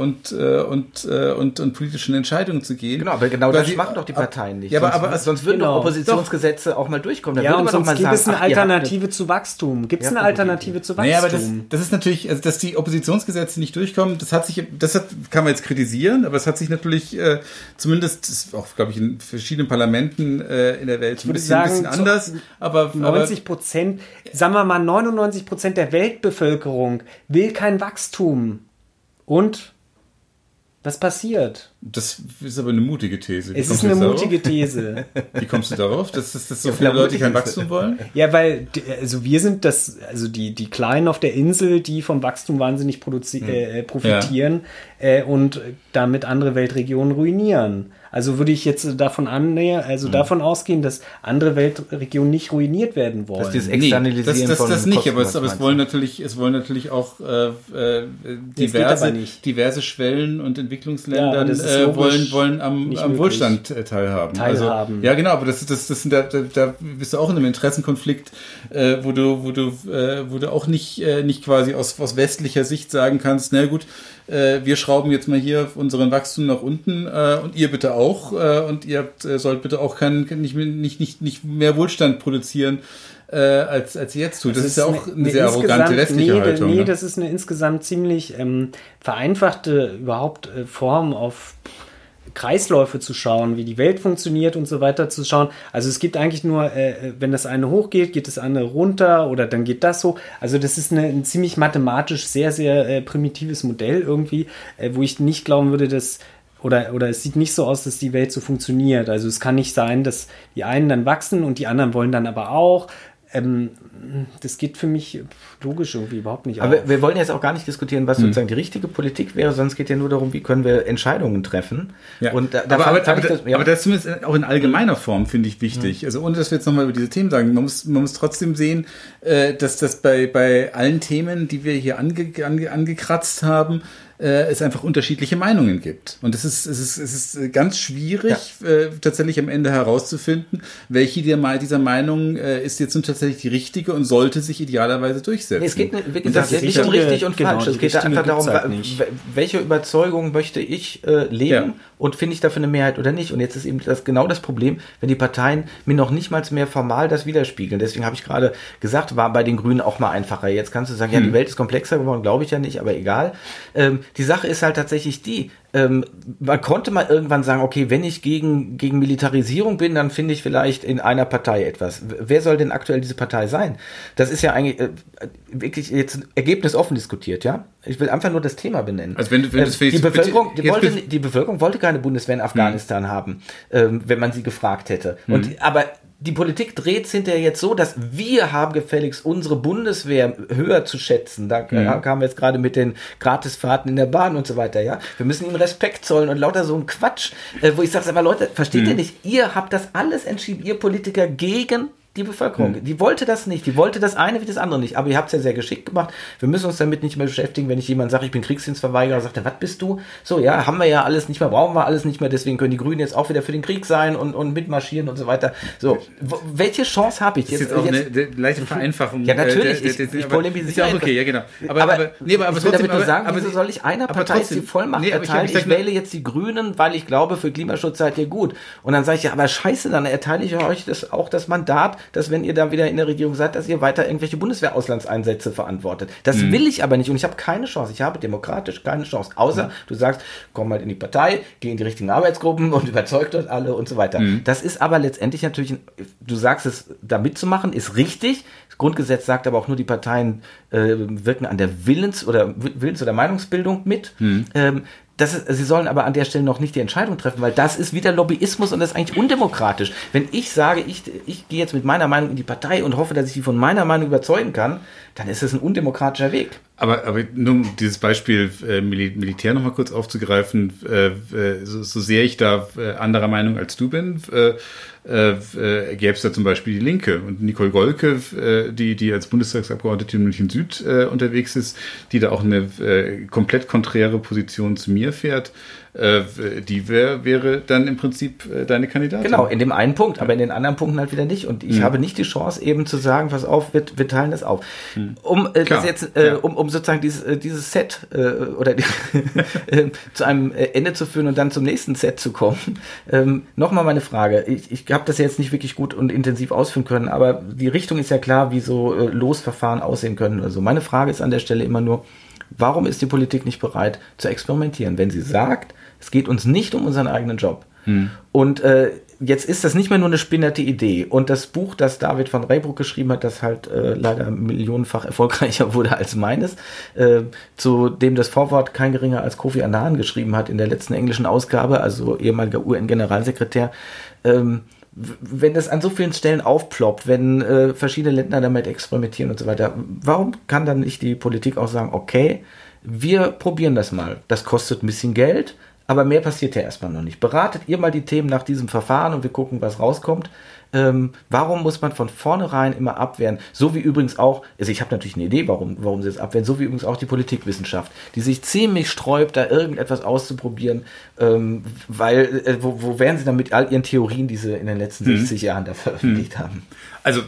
politischen Entscheidungen zu gehen. Genau, aber genau das machen doch die Parteien nicht. Ja, aber sonst würden doch Oppositionsgesetze auch mal durchkommen. Ja, und sonst gibt es eine Alternative zu Wachstum. Gibt es eine Alternative zu Wachstum? Naja, aber das ist natürlich, also dass die Oppositionsgesetze nicht durchkommen, kann man jetzt kritisieren, aber es hat sich natürlich zumindest, auch glaube ich in verschiedenen Parlamenten in der Welt ein bisschen anders, aber 90%, sagen wir mal 99% der Weltbevölkerung will kein Wachstum. Und was passiert? Das ist aber eine mutige These. Es ist eine mutige These. Wie kommst du darauf, dass so viele Leute kein Wachstum wollen? Ja, weil wir sind die Kleinen auf der Insel, die vom Wachstum wahnsinnig profitieren und damit andere Weltregionen ruinieren. Also würde ich jetzt davon ausgehen, dass andere Weltregionen nicht ruiniert werden wollen. Dass dieses Externalisieren das nicht, aber es wollen natürlich auch diverse Schwellen- und Entwicklungsländern wollen am Wohlstand teilhaben. Also, ja, genau, aber das sind da bist du auch in einem Interessenkonflikt, wo du auch nicht quasi aus westlicher Sicht sagen kannst, na gut, wir schrauben jetzt mal hier unseren Wachstum nach unten und ihr bitte auch und ihr sollt bitte auch nicht mehr Wohlstand produzieren als ihr jetzt tut. Das ist ja auch eine sehr arrogante westliche Haltung. Nee, das ist eine insgesamt ziemlich vereinfachte überhaupt Form auf Kreisläufe zu schauen, wie die Welt funktioniert und so weiter zu schauen. Also es gibt eigentlich nur, wenn das eine hochgeht, geht das andere runter oder dann geht das hoch. Also das ist ein ziemlich mathematisch sehr, sehr primitives Modell irgendwie, wo ich nicht glauben würde, dass oder es sieht nicht so aus, dass die Welt so funktioniert. Also es kann nicht sein, dass die einen dann wachsen und die anderen wollen dann aber auch. Das geht für mich logisch irgendwie überhaupt nicht Aber auf. wir wollen jetzt auch gar nicht diskutieren, was sozusagen die richtige Politik wäre, sondern es geht ja nur darum, wie können wir Entscheidungen treffen. Ja. Und aber das ist zumindest auch in allgemeiner Form, finde ich, wichtig. Also ohne, dass wir jetzt nochmal über diese Themen sagen, man muss trotzdem sehen, dass das bei allen Themen, die wir hier angekratzt haben, es einfach unterschiedliche Meinungen gibt. Und es ist ganz schwierig, tatsächlich am Ende herauszufinden, welche dieser Meinungen ist jetzt nun tatsächlich die richtige und sollte sich idealerweise durchsetzen. Nee, es geht nicht um richtig und falsch. Es geht einfach darum, welche Überzeugung möchte ich leben und finde ich dafür eine Mehrheit oder nicht. Und jetzt ist eben genau das Problem, wenn die Parteien mir noch nicht mal mehr formal das widerspiegeln. Deswegen habe ich gerade gesagt, war bei den Grünen auch mal einfacher. Jetzt kannst du sagen, ja, die Welt ist komplexer geworden, glaube ich ja nicht, aber egal. Die Sache ist halt tatsächlich die, man konnte mal irgendwann sagen, okay, wenn ich gegen Militarisierung bin, dann finde ich vielleicht in einer Partei etwas. Wer soll denn aktuell diese Partei sein? Das ist ja eigentlich wirklich jetzt ergebnisoffen diskutiert, ja? Ich will einfach nur das Thema benennen. Also wenn du die Bevölkerung wollte keine Bundeswehr in Afghanistan haben, wenn man sie gefragt hätte. Aber die Politik dreht es hinterher jetzt so, dass wir haben gefälligst unsere Bundeswehr höher zu schätzen. Da kamen wir jetzt gerade mit den Gratisfahrten in der Bahn und so weiter, ja. Wir müssen ihm Respekt zollen und lauter so ein Quatsch, wo ich sage, aber Leute, versteht ihr nicht? Ihr habt das alles entschieden, ihr Politiker gegen die Bevölkerung. Die wollte das nicht. Die wollte das eine wie das andere nicht. Aber ihr habt es ja sehr geschickt gemacht. Wir müssen uns damit nicht mehr beschäftigen. Wenn ich jemand sage, ich bin Kriegsdienstverweigerer, sagt er, was bist du? So, ja, haben wir ja alles nicht mehr, brauchen wir alles nicht mehr. Deswegen können die Grünen jetzt auch wieder für den Krieg sein und mitmarschieren und so weiter. So, welche Chance habe ich? Das ist jetzt auch eine leichte Vereinfachung. Ja, natürlich. Ich polemisiere. Ist ja auch okay, ja, genau. Aber ich will damit nur sagen, wieso soll ich einer Partei die Vollmacht erteilen? Ich wähle jetzt die Grünen, weil ich glaube, für Klimaschutz seid ihr gut. Und dann sage ich, ja, aber scheiße, dann erteile ich euch das Mandat, dass wenn ihr da wieder in der Regierung seid, dass ihr weiter irgendwelche Bundeswehr-Auslandseinsätze verantwortet. Das will ich aber nicht und ich habe keine Chance. Ich habe demokratisch keine Chance. Außer du sagst, komm halt in die Partei, geh in die richtigen Arbeitsgruppen und überzeug dort alle und so weiter. Das ist aber letztendlich natürlich, du sagst es, da mitzumachen, ist richtig. Das Grundgesetz sagt aber auch nur, die Parteien wirken an der Willens- oder Meinungsbildung mit. Sie sollen aber an der Stelle noch nicht die Entscheidung treffen, weil das ist wieder Lobbyismus und das ist eigentlich undemokratisch. Wenn ich sage, ich gehe jetzt mit meiner Meinung in die Partei und hoffe, dass ich sie von meiner Meinung überzeugen kann, dann ist es ein undemokratischer Weg. Aber nur um dieses Beispiel Militär nochmal kurz aufzugreifen, so sehr ich da anderer Meinung als du bin, gäbe es da zum Beispiel die Linke und Nicole Golke, die als Bundestagsabgeordnete in München Süd unterwegs ist, die da auch eine komplett konträre Position zu mir fährt, die wäre dann im Prinzip deine Kandidatin. Genau, in dem einen Punkt, aber in den anderen Punkten halt wieder nicht. Und ich habe nicht die Chance eben zu sagen, pass auf, wir teilen das auf. Um sozusagen dieses Set oder zu einem Ende zu führen und dann zum nächsten Set zu kommen. Nochmal meine Frage. Ich habe das jetzt nicht wirklich gut und intensiv ausführen können, aber die Richtung ist ja klar, wie so Losverfahren aussehen können. Also meine Frage ist an der Stelle immer nur, warum ist die Politik nicht bereit zu experimentieren, wenn sie sagt, es geht uns nicht um unseren eigenen Job. Und jetzt ist das nicht mehr nur eine spinnerte Idee. Und das Buch, das David van Reybrouck geschrieben hat, das halt leider millionenfach erfolgreicher wurde als meines, zu dem das Vorwort kein geringer als Kofi Annan geschrieben hat in der letzten englischen Ausgabe, also ehemaliger UN-Generalsekretär, wenn das an so vielen Stellen aufploppt, wenn verschiedene Länder damit experimentieren und so weiter, warum kann dann nicht die Politik auch sagen, okay, wir probieren das mal. Das kostet ein bisschen Geld, aber mehr passiert ja erstmal noch nicht. Beratet ihr mal die Themen nach diesem Verfahren und wir gucken, was rauskommt. warum muss man von vornherein immer abwehren? So wie übrigens auch, also ich habe natürlich eine Idee, warum sie es abwehren, so wie übrigens auch die Politikwissenschaft, die sich ziemlich sträubt, da irgendetwas auszuprobieren, weil, wo wären sie dann mit all ihren Theorien, die sie in den letzten 60 Jahren da veröffentlicht haben? Also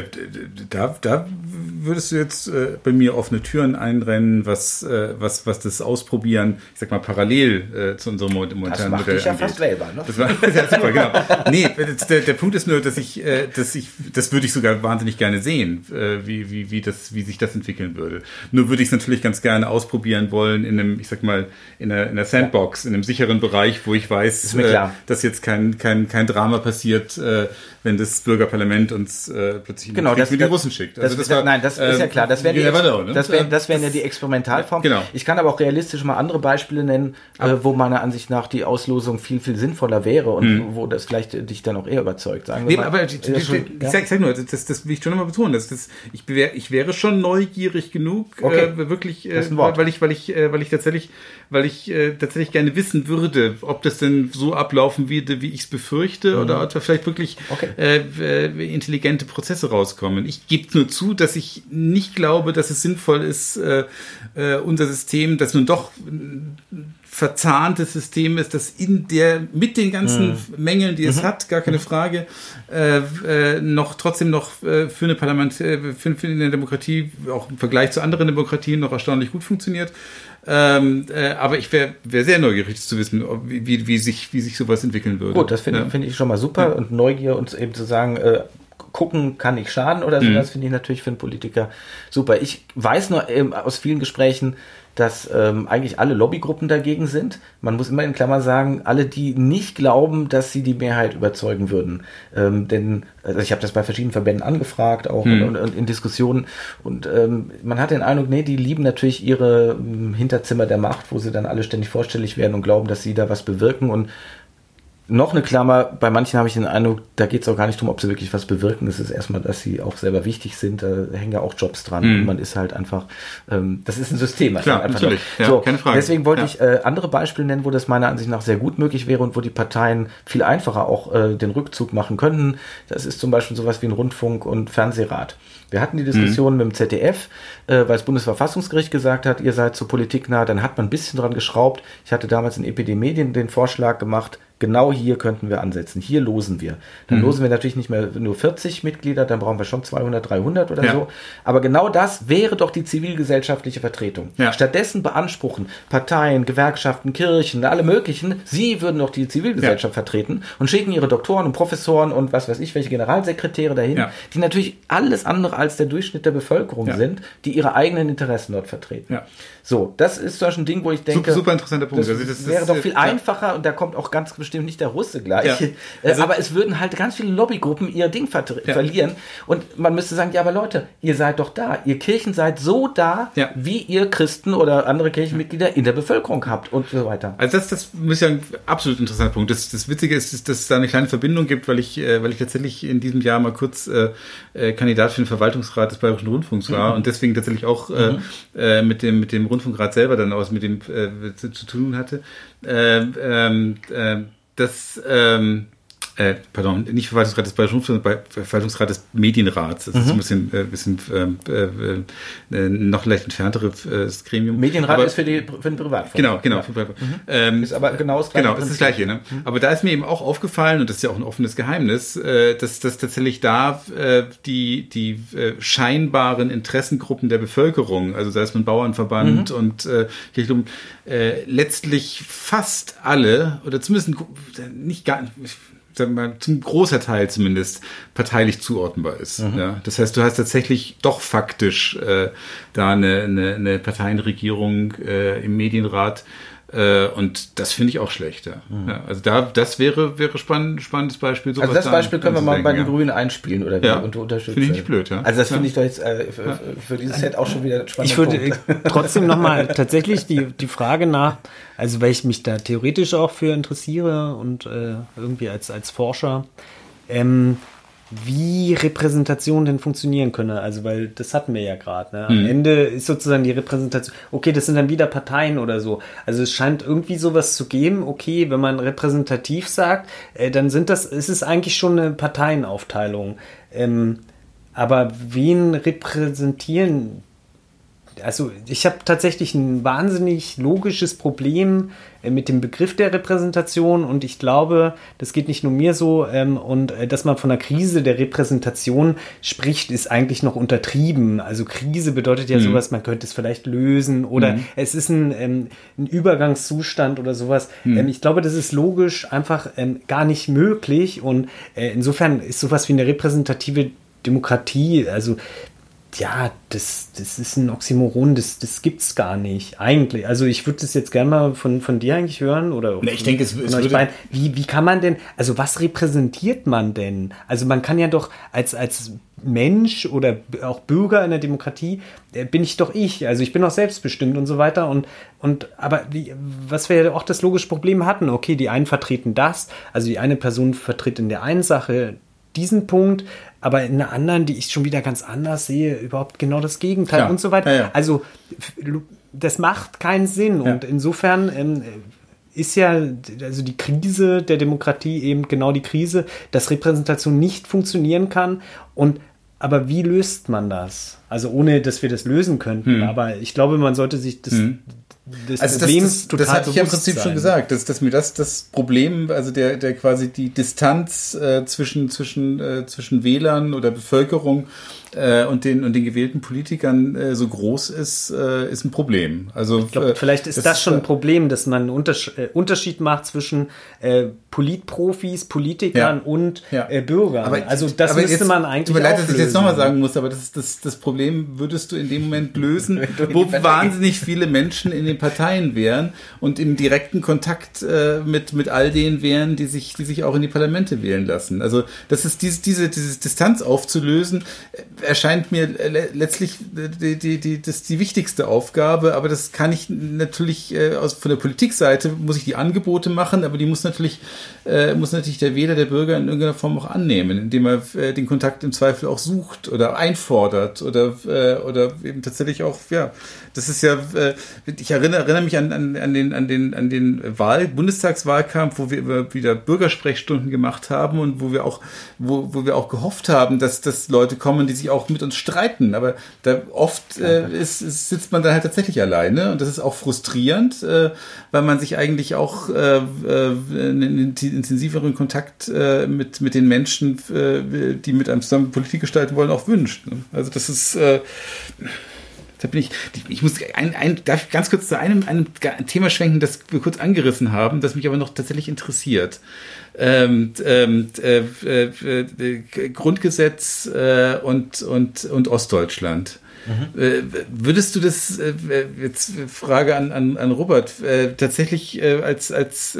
da würdest du jetzt bei mir offene Türen einrennen, was das Ausprobieren, ich sag mal, parallel zu unserem momentanen Modell angeht. Das macht dich ja fast selber, ne? Das war ja super, genau. Nee, der Punkt ist nur, das würde ich sogar wahnsinnig gerne sehen, wie sich das entwickeln würde. Nur würde ich es natürlich ganz gerne ausprobieren wollen in einem, ich sag mal, in einer Sandbox, in einem sicheren Bereich, wo ich weiß, dass jetzt kein Drama passiert, wenn das Bürgerparlament uns plötzlich in die Russen schickt. Also das ist ja klar. Das wären ja die Experimentalformen. Genau. Ich kann aber auch realistisch mal andere Beispiele nennen, wo meiner Ansicht nach die Auslosung viel, viel sinnvoller wäre und wo das vielleicht dich dann auch eher überzeugt. Sagen wir mal. Aber ich sag nur, das will ich schon nochmal betonen. Ich wäre schon neugierig genug, wirklich, weil ich tatsächlich gerne wissen würde, ob das denn so ablaufen würde, wie ich es befürchte, oder ob da vielleicht wirklich intelligente Prozesse rauskommen. Ich gebe nur zu, dass ich nicht glaube, dass es sinnvoll ist, unser System, das nun doch verzahntes System ist, das mit den ganzen Mängeln, die es hat, gar keine Frage, trotzdem noch für eine Demokratie, auch im Vergleich zu anderen Demokratien, noch erstaunlich gut funktioniert. Aber ich wäre sehr neugierig zu wissen, wie sich sowas entwickeln würde. Gut, das finde ich schon mal super und Neugier und eben zu sagen, gucken kann nicht schaden oder sowas, finde ich natürlich für einen Politiker super. Ich weiß nur aus vielen Gesprächen, dass eigentlich alle Lobbygruppen dagegen sind. Man muss immer in Klammern sagen, alle, die nicht glauben, dass sie die Mehrheit überzeugen würden. Denn ich habe das bei verschiedenen Verbänden angefragt, auch und in Diskussionen. Und man hat den Eindruck, die lieben natürlich ihre Hinterzimmer der Macht, wo sie dann alle ständig vorstellig werden und glauben, dass sie da was bewirken. Und noch eine Klammer, bei manchen habe ich den Eindruck, da geht es auch gar nicht darum, ob sie wirklich was bewirken. Es ist erstmal, dass sie auch selber wichtig sind. Da hängen ja auch Jobs dran. Und man ist halt einfach, das ist ein System. Klar, natürlich. Ja, keine Frage. Deswegen wollte ich andere Beispiele nennen, wo das meiner Ansicht nach sehr gut möglich wäre und wo die Parteien viel einfacher auch den Rückzug machen könnten. Das ist zum Beispiel sowas wie ein Rundfunk- und Fernsehrat. Wir hatten die Diskussion mit dem ZDF, weil das Bundesverfassungsgericht gesagt hat, ihr seid so politiknah, dann hat man ein bisschen dran geschraubt. Ich hatte damals in EPD Medien den Vorschlag gemacht, genau hier könnten wir ansetzen. Hier losen wir. Dann losen wir natürlich nicht mehr nur 40 Mitglieder, dann brauchen wir schon 200, 300 oder so. Aber genau das wäre doch die zivilgesellschaftliche Vertretung. Ja. Stattdessen beanspruchen Parteien, Gewerkschaften, Kirchen, alle möglichen, sie würden doch die Zivilgesellschaft vertreten und schicken ihre Doktoren und Professoren und was weiß ich, welche Generalsekretäre dahin, die natürlich alles andere als der Durchschnitt der Bevölkerung sind, die ihre eigenen Interessen dort vertreten. Ja. So, das ist zum Beispiel ein Ding, wo ich denke, super interessanter Punkt. Das wäre doch viel einfacher und da kommt auch ganz bestimmt nicht der Russe gleich. Ja. Aber es würden halt ganz viele Lobbygruppen ihr Ding verlieren und man müsste sagen, ja, aber Leute, ihr seid doch da. Ihr Kirchen seid so da, wie ihr Christen oder andere Kirchenmitglieder in der Bevölkerung habt und so weiter. Also das ist ja ein absolut interessanter Punkt. Das Witzige ist, dass es da eine kleine Verbindung gibt, weil ich tatsächlich in diesem Jahr mal kurz Kandidat für den Verwaltungsrat des Bayerischen Rundfunks war und deswegen tatsächlich auch mit dem Rundfunkrat selber dann aus mit dem zu tun hatte. Nicht Verwaltungsrat des Bayerischen Rundfunks, Verwaltungsrat des Medienrats. Das ist ein bisschen noch leicht entfernteres Gremium. Medienrat ist für den Privatfunk. Genau. Ist aber genau das Gleiche. Genau, ist das Gleiche. Ne? Aber da ist mir eben auch aufgefallen, und das ist ja auch ein offenes Geheimnis, dass tatsächlich da die scheinbaren Interessengruppen der Bevölkerung, also sei es ein Bauernverband und Kirchenklub, letztlich fast alle, oder zumindest nicht gar zum großer Teil zumindest parteilich zuordnenbar ist. Ja? Das heißt, du hast tatsächlich doch faktisch da eine Parteienregierung im Medienrat und das finde ich auch schlecht. Ja. Ja, also das wäre spannendes Beispiel. Also das Beispiel können wir mal bei den Grünen einspielen oder wie und unterstützen. Finde ich nicht blöd. Ja. Also das finde ich doch jetzt für dieses Set auch schon wieder spannend. Ich würde trotzdem nochmal tatsächlich die Frage nach, also weil ich mich da theoretisch auch für interessiere und irgendwie als Forscher, wie Repräsentation denn funktionieren könne. Also, weil das hatten wir ja gerade. Ne? Am Ende ist sozusagen die Repräsentation, okay, das sind dann wieder Parteien oder so. Also es scheint irgendwie sowas zu geben, okay, wenn man repräsentativ sagt, dann ist es eigentlich schon eine Parteienaufteilung. Aber wen repräsentieren? Also ich habe tatsächlich ein wahnsinnig logisches Problem mit dem Begriff der Repräsentation und ich glaube, das geht nicht nur mir so und dass man von einer Krise der Repräsentation spricht, ist eigentlich noch untertrieben. Also Krise bedeutet ja sowas, man könnte es vielleicht lösen oder es ist ein Übergangszustand oder sowas. Ich glaube, das ist logisch einfach gar nicht möglich und insofern ist sowas wie eine repräsentative Demokratie, also ja, das ist ein Oxymoron, das gibt's gar nicht, eigentlich. Also ich würde das jetzt gerne mal von dir eigentlich hören oder ich denke, es würde... beiden. Wie kann man denn, also was repräsentiert man denn? Also man kann ja doch als Mensch oder auch Bürger in der Demokratie, bin ich doch ich. Also ich bin auch selbstbestimmt und so weiter aber was wir ja auch das logische Problem hatten, okay, die einen vertreten das, also die eine Person vertritt in der einen Sache diesen Punkt, aber in einer anderen, die ich schon wieder ganz anders sehe, überhaupt genau das Gegenteil und so weiter. Ja. Also das macht keinen Sinn und insofern ist ja also die Krise der Demokratie eben genau die Krise, dass Repräsentation nicht funktionieren kann aber wie löst man das? Also ohne, dass wir das lösen könnten, aber ich glaube, man sollte sich das Problem total das hatte ich ja im Prinzip sein. schon gesagt, dass mir das Problem, also der quasi die Distanz zwischen Wählern oder Bevölkerung und den gewählten Politikern so groß ist ein Problem. Also ich glaube, vielleicht ist das schon ein Problem, dass man einen Unterschied macht zwischen Politprofis, Politikern und Bürgern. Aber das müsste man eigentlich tut mir leid, dass ich auflösen. jetzt nochmal sagen muss, aber das Problem würdest du in dem Moment lösen, wo wahnsinnig viele Menschen in den Parteien wären und im direkten Kontakt mit all denen wären, die sich auch in die Parlamente wählen lassen. Also das ist diese Distanz aufzulösen, erscheint mir letztlich die wichtigste Aufgabe, aber das kann ich natürlich von der Politikseite muss ich die Angebote machen, aber die muss natürlich der Wähler, der Bürger in irgendeiner Form auch annehmen, indem er den Kontakt im Zweifel auch sucht oder einfordert oder eben tatsächlich auch, das ist ja, ich erinnere mich an den Bundestagswahlkampf, wo wir immer wieder Bürgersprechstunden gemacht haben und wo wir auch gehofft haben, dass Leute kommen, die sich auch mit uns streiten, aber da oft sitzt man dann halt tatsächlich alleine und das ist auch frustrierend, weil man sich eigentlich auch einen intensiveren Kontakt mit den Menschen, die mit einem zusammen Politik gestalten wollen, auch wünscht. Also das ist da bin ich muss darf ich ganz kurz zu einem Thema schwenken, das wir kurz angerissen haben, das mich aber noch tatsächlich interessiert. Grundgesetz und Ostdeutschland. Würdest du das, jetzt Frage an Robert, tatsächlich hast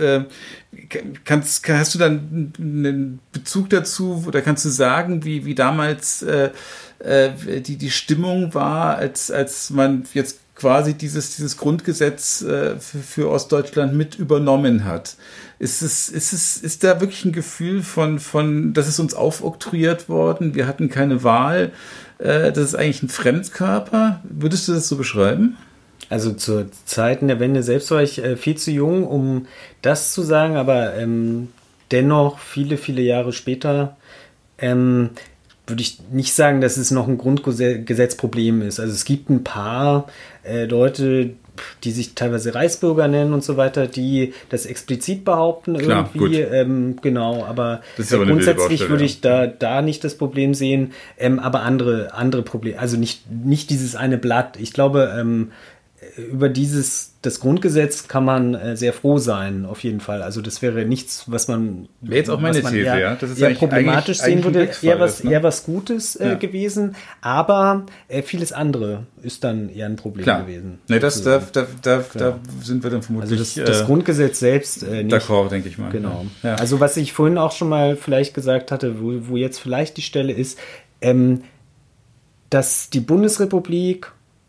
du dann einen Bezug dazu oder kannst du sagen, wie damals die Stimmung war, als man jetzt quasi dieses Grundgesetz für Ostdeutschland mit übernommen hat? Ist da wirklich ein Gefühl von, das ist uns aufoktroyiert worden, wir hatten keine Wahl, das ist eigentlich ein Fremdkörper? Würdest du das so beschreiben? Also zur Zeiten der Wende selbst war ich viel zu jung, um das zu sagen, aber dennoch viele, viele Jahre später würde ich nicht sagen, dass es noch ein Grundgesetzproblem ist. Also es gibt ein paar Leute, die sich teilweise Reichsbürger nennen und so weiter, die das explizit behaupten. Klar, irgendwie. Genau, aber grundsätzlich würde ich da nicht das Problem sehen, aber andere Probleme. Also nicht dieses eine Blatt. Ich glaube, über das Grundgesetz kann man sehr froh sein, auf jeden Fall. Also das wäre nichts, was man... Wäre jetzt auch meine These, ja. Das ist eher problematisch sehen würde, eher was Gutes Ja. gewesen, aber vieles andere ist dann eher ein Problem gewesen. Nee, da sind wir dann vermutlich... Also das Grundgesetz selbst nicht. D'accord, denke ich mal. Genau. Ja. Also was ich vorhin auch schon mal vielleicht gesagt hatte, wo jetzt vielleicht die Stelle ist, dass die Bundesrepublik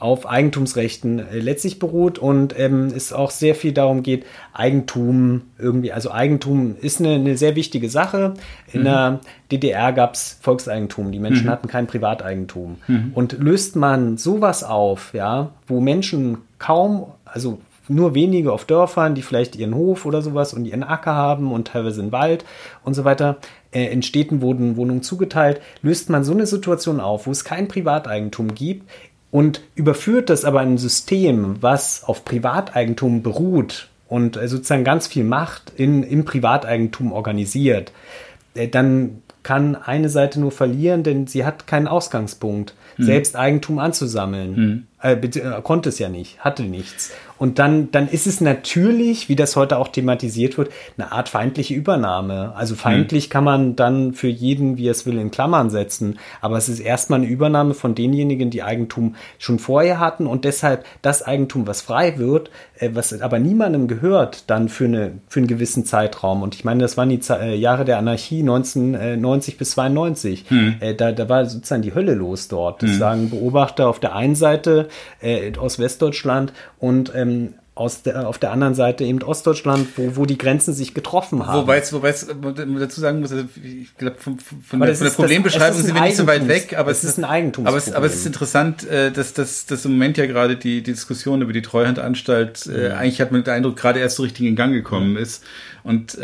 auf Eigentumsrechten letztlich beruht und es auch sehr viel darum geht, Eigentum irgendwie, also Eigentum ist eine sehr wichtige Sache. In der DDR gab es Volkseigentum, die Menschen hatten kein Privateigentum. Und löst man sowas auf, ja, wo Menschen kaum, also nur wenige auf Dörfern, die vielleicht ihren Hof oder sowas und ihren Acker haben und teilweise einen Wald und so weiter, in Städten wurden Wohnungen zugeteilt, löst man so eine Situation auf, wo es kein Privateigentum gibt, und überführt das aber in ein System, was auf Privateigentum beruht und sozusagen ganz viel Macht im Privateigentum organisiert, dann kann eine Seite nur verlieren, denn sie hat keinen Ausgangspunkt, selbst Eigentum anzusammeln. Konnte es ja nicht, hatte nichts. Und dann ist es natürlich, wie das heute auch thematisiert wird, eine Art feindliche Übernahme. Also feindlich kann man dann für jeden, wie er es will, in Klammern setzen. Aber es ist erstmal eine Übernahme von denjenigen, die Eigentum schon vorher hatten und deshalb das Eigentum, was frei wird, was aber niemandem gehört, dann für einen gewissen Zeitraum. Und ich meine, das waren die Jahre der Anarchie 1990 bis 92. Da war sozusagen die Hölle los dort. Das sagen Beobachter auf der einen Seite aus Westdeutschland und auf der anderen Seite eben Ostdeutschland, wo die Grenzen sich getroffen haben. Wobei es dazu sagen muss, also ich glaube, von der Problembeschreibung sind wir nicht so weit weg, aber es ist ein Eigentumsproblem. Aber es ist interessant, dass im Moment ja gerade die Diskussion über die Treuhandanstalt eigentlich hat man den Eindruck, gerade erst so richtig in Gang gekommen ist. Und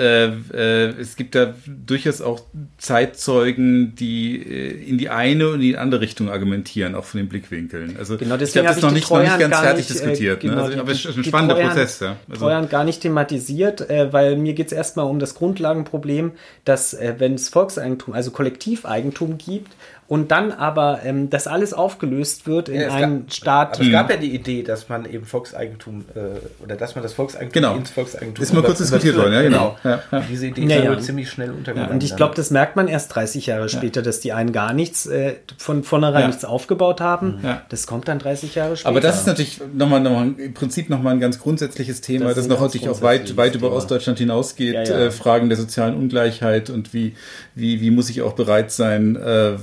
es gibt da durchaus auch Zeitzeugen, die in die eine und in die andere Richtung argumentieren, auch von den Blickwinkeln. Also genau, ich glaube, das ist noch nicht ganz fertig diskutiert. Genau, also, aber es ist ein spannender Prozess. Ja. Also Treuhand gar nicht thematisiert, weil mir geht es erstmal um das Grundlagenproblem, dass wenn es Volkseigentum, also Kollektiveigentum gibt, und dann aber das alles aufgelöst wird in einen Staat. Aber es gab ja die Idee, dass man eben Volkseigentum oder dass man das Volkseigentum ins Volkseigentum. Ist mal kurz diskutiert worden, ja, genau. Ja. Diese Idee ist aber ziemlich schnell untergegangen. Und ich glaube, das merkt man erst 30 Jahre später, dass die einen gar nichts von vornherein nichts aufgebaut haben. Ja. Das kommt dann 30 Jahre später. Aber das ist natürlich im Prinzip nochmal ein ganz grundsätzliches Thema, das noch heute auch weit über Ostdeutschland hinausgeht. Fragen der sozialen Ungleichheit und wie muss ich auch bereit sein,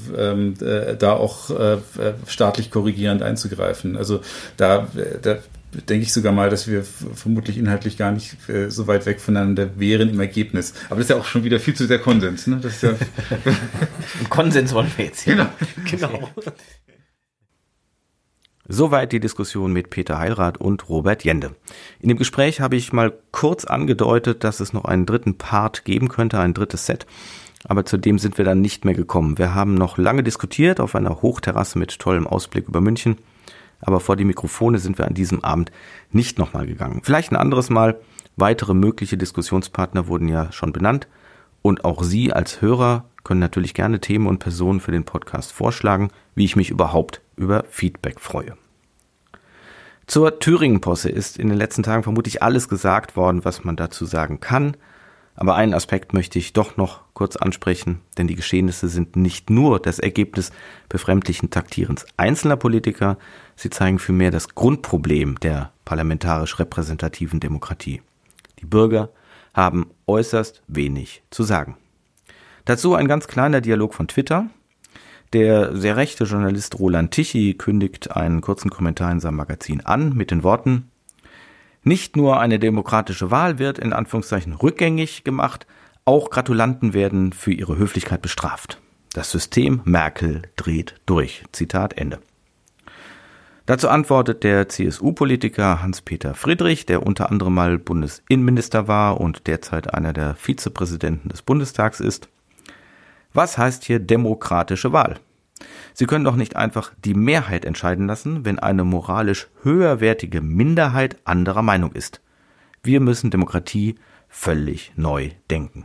da auch staatlich korrigierend einzugreifen. Also da denke ich sogar mal, dass wir vermutlich inhaltlich gar nicht so weit weg voneinander wären im Ergebnis. Aber das ist ja auch schon wieder viel zu sehr Konsens. Ne? Das ist ja Konsens wollen wir jetzt hier. Genau. Soweit die Diskussion mit Peter Heilrath und Robert Jende. In dem Gespräch habe ich mal kurz angedeutet, dass es noch einen dritten Part geben könnte, ein drittes Set. Aber zu dem sind wir dann nicht mehr gekommen. Wir haben noch lange diskutiert auf einer Hochterrasse mit tollem Ausblick über München. Aber vor die Mikrofone sind wir an diesem Abend nicht nochmal gegangen. Vielleicht ein anderes Mal. Weitere mögliche Diskussionspartner wurden ja schon benannt. Und auch Sie als Hörer können natürlich gerne Themen und Personen für den Podcast vorschlagen, wie ich mich überhaupt über Feedback freue. Zur Thüringen-Posse ist in den letzten Tagen vermutlich alles gesagt worden, was man dazu sagen kann. Aber einen Aspekt möchte ich doch noch kurz ansprechen, denn die Geschehnisse sind nicht nur das Ergebnis befremdlichen Taktierens einzelner Politiker, sie zeigen vielmehr das Grundproblem der parlamentarisch repräsentativen Demokratie. Die Bürger haben äußerst wenig zu sagen. Dazu ein ganz kleiner Dialog von Twitter. Der sehr rechte Journalist Roland Tichy kündigt einen kurzen Kommentar in seinem Magazin an mit den Worten: Nicht nur eine demokratische Wahl wird in Anführungszeichen rückgängig gemacht, auch Gratulanten werden für ihre Höflichkeit bestraft. Das System Merkel dreht durch. Zitat Ende. Dazu antwortet der CSU-Politiker Hans-Peter Friedrich, der unter anderem mal Bundesinnenminister war und derzeit einer der Vizepräsidenten des Bundestags ist: Was heißt hier demokratische Wahl? Sie können doch nicht einfach die Mehrheit entscheiden lassen, wenn eine moralisch höherwertige Minderheit anderer Meinung ist. Wir müssen Demokratie völlig neu denken.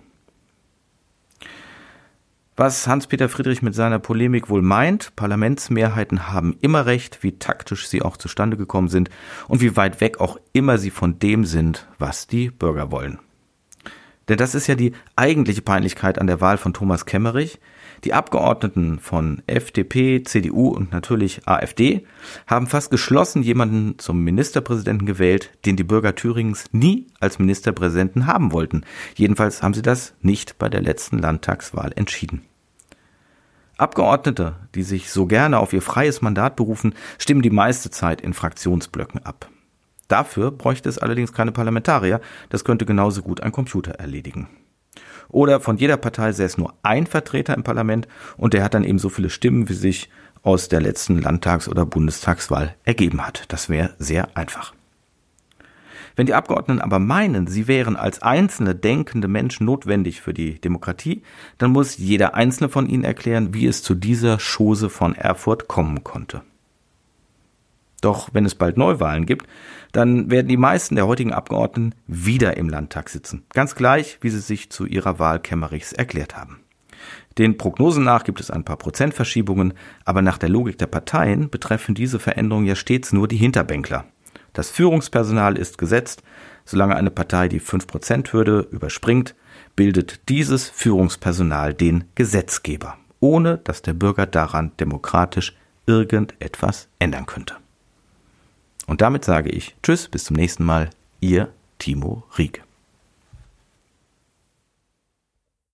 Was Hans-Peter Friedrich mit seiner Polemik wohl meint: Parlamentsmehrheiten haben immer recht, wie taktisch sie auch zustande gekommen sind und wie weit weg auch immer sie von dem sind, was die Bürger wollen. Denn das ist ja die eigentliche Peinlichkeit an der Wahl von Thomas Kemmerich. Die Abgeordneten von FDP, CDU und natürlich AfD haben fast geschlossen jemanden zum Ministerpräsidenten gewählt, den die Bürger Thüringens nie als Ministerpräsidenten haben wollten. Jedenfalls haben sie das nicht bei der letzten Landtagswahl entschieden. Abgeordnete, die sich so gerne auf ihr freies Mandat berufen, stimmen die meiste Zeit in Fraktionsblöcken ab. Dafür bräuchte es allerdings keine Parlamentarier, das könnte genauso gut ein Computer erledigen. Oder von jeder Partei säße nur ein Vertreter im Parlament und der hat dann eben so viele Stimmen, wie sich aus der letzten Landtags- oder Bundestagswahl ergeben hat. Das wäre sehr einfach. Wenn die Abgeordneten aber meinen, sie wären als einzelne denkende Menschen notwendig für die Demokratie, dann muss jeder einzelne von ihnen erklären, wie es zu dieser Chose von Erfurt kommen konnte. Doch wenn es bald Neuwahlen gibt, dann werden die meisten der heutigen Abgeordneten wieder im Landtag sitzen. Ganz gleich, wie sie sich zu ihrer Wahl Kemmerichs erklärt haben. Den Prognosen nach gibt es ein paar Prozentverschiebungen, aber nach der Logik der Parteien betreffen diese Veränderungen ja stets nur die Hinterbänkler. Das Führungspersonal ist gesetzt. Solange eine Partei die 5%-Hürde überspringt, bildet dieses Führungspersonal den Gesetzgeber, ohne dass der Bürger daran demokratisch irgendetwas ändern könnte. Und damit sage ich Tschüss, bis zum nächsten Mal, Ihr Timo Rieck.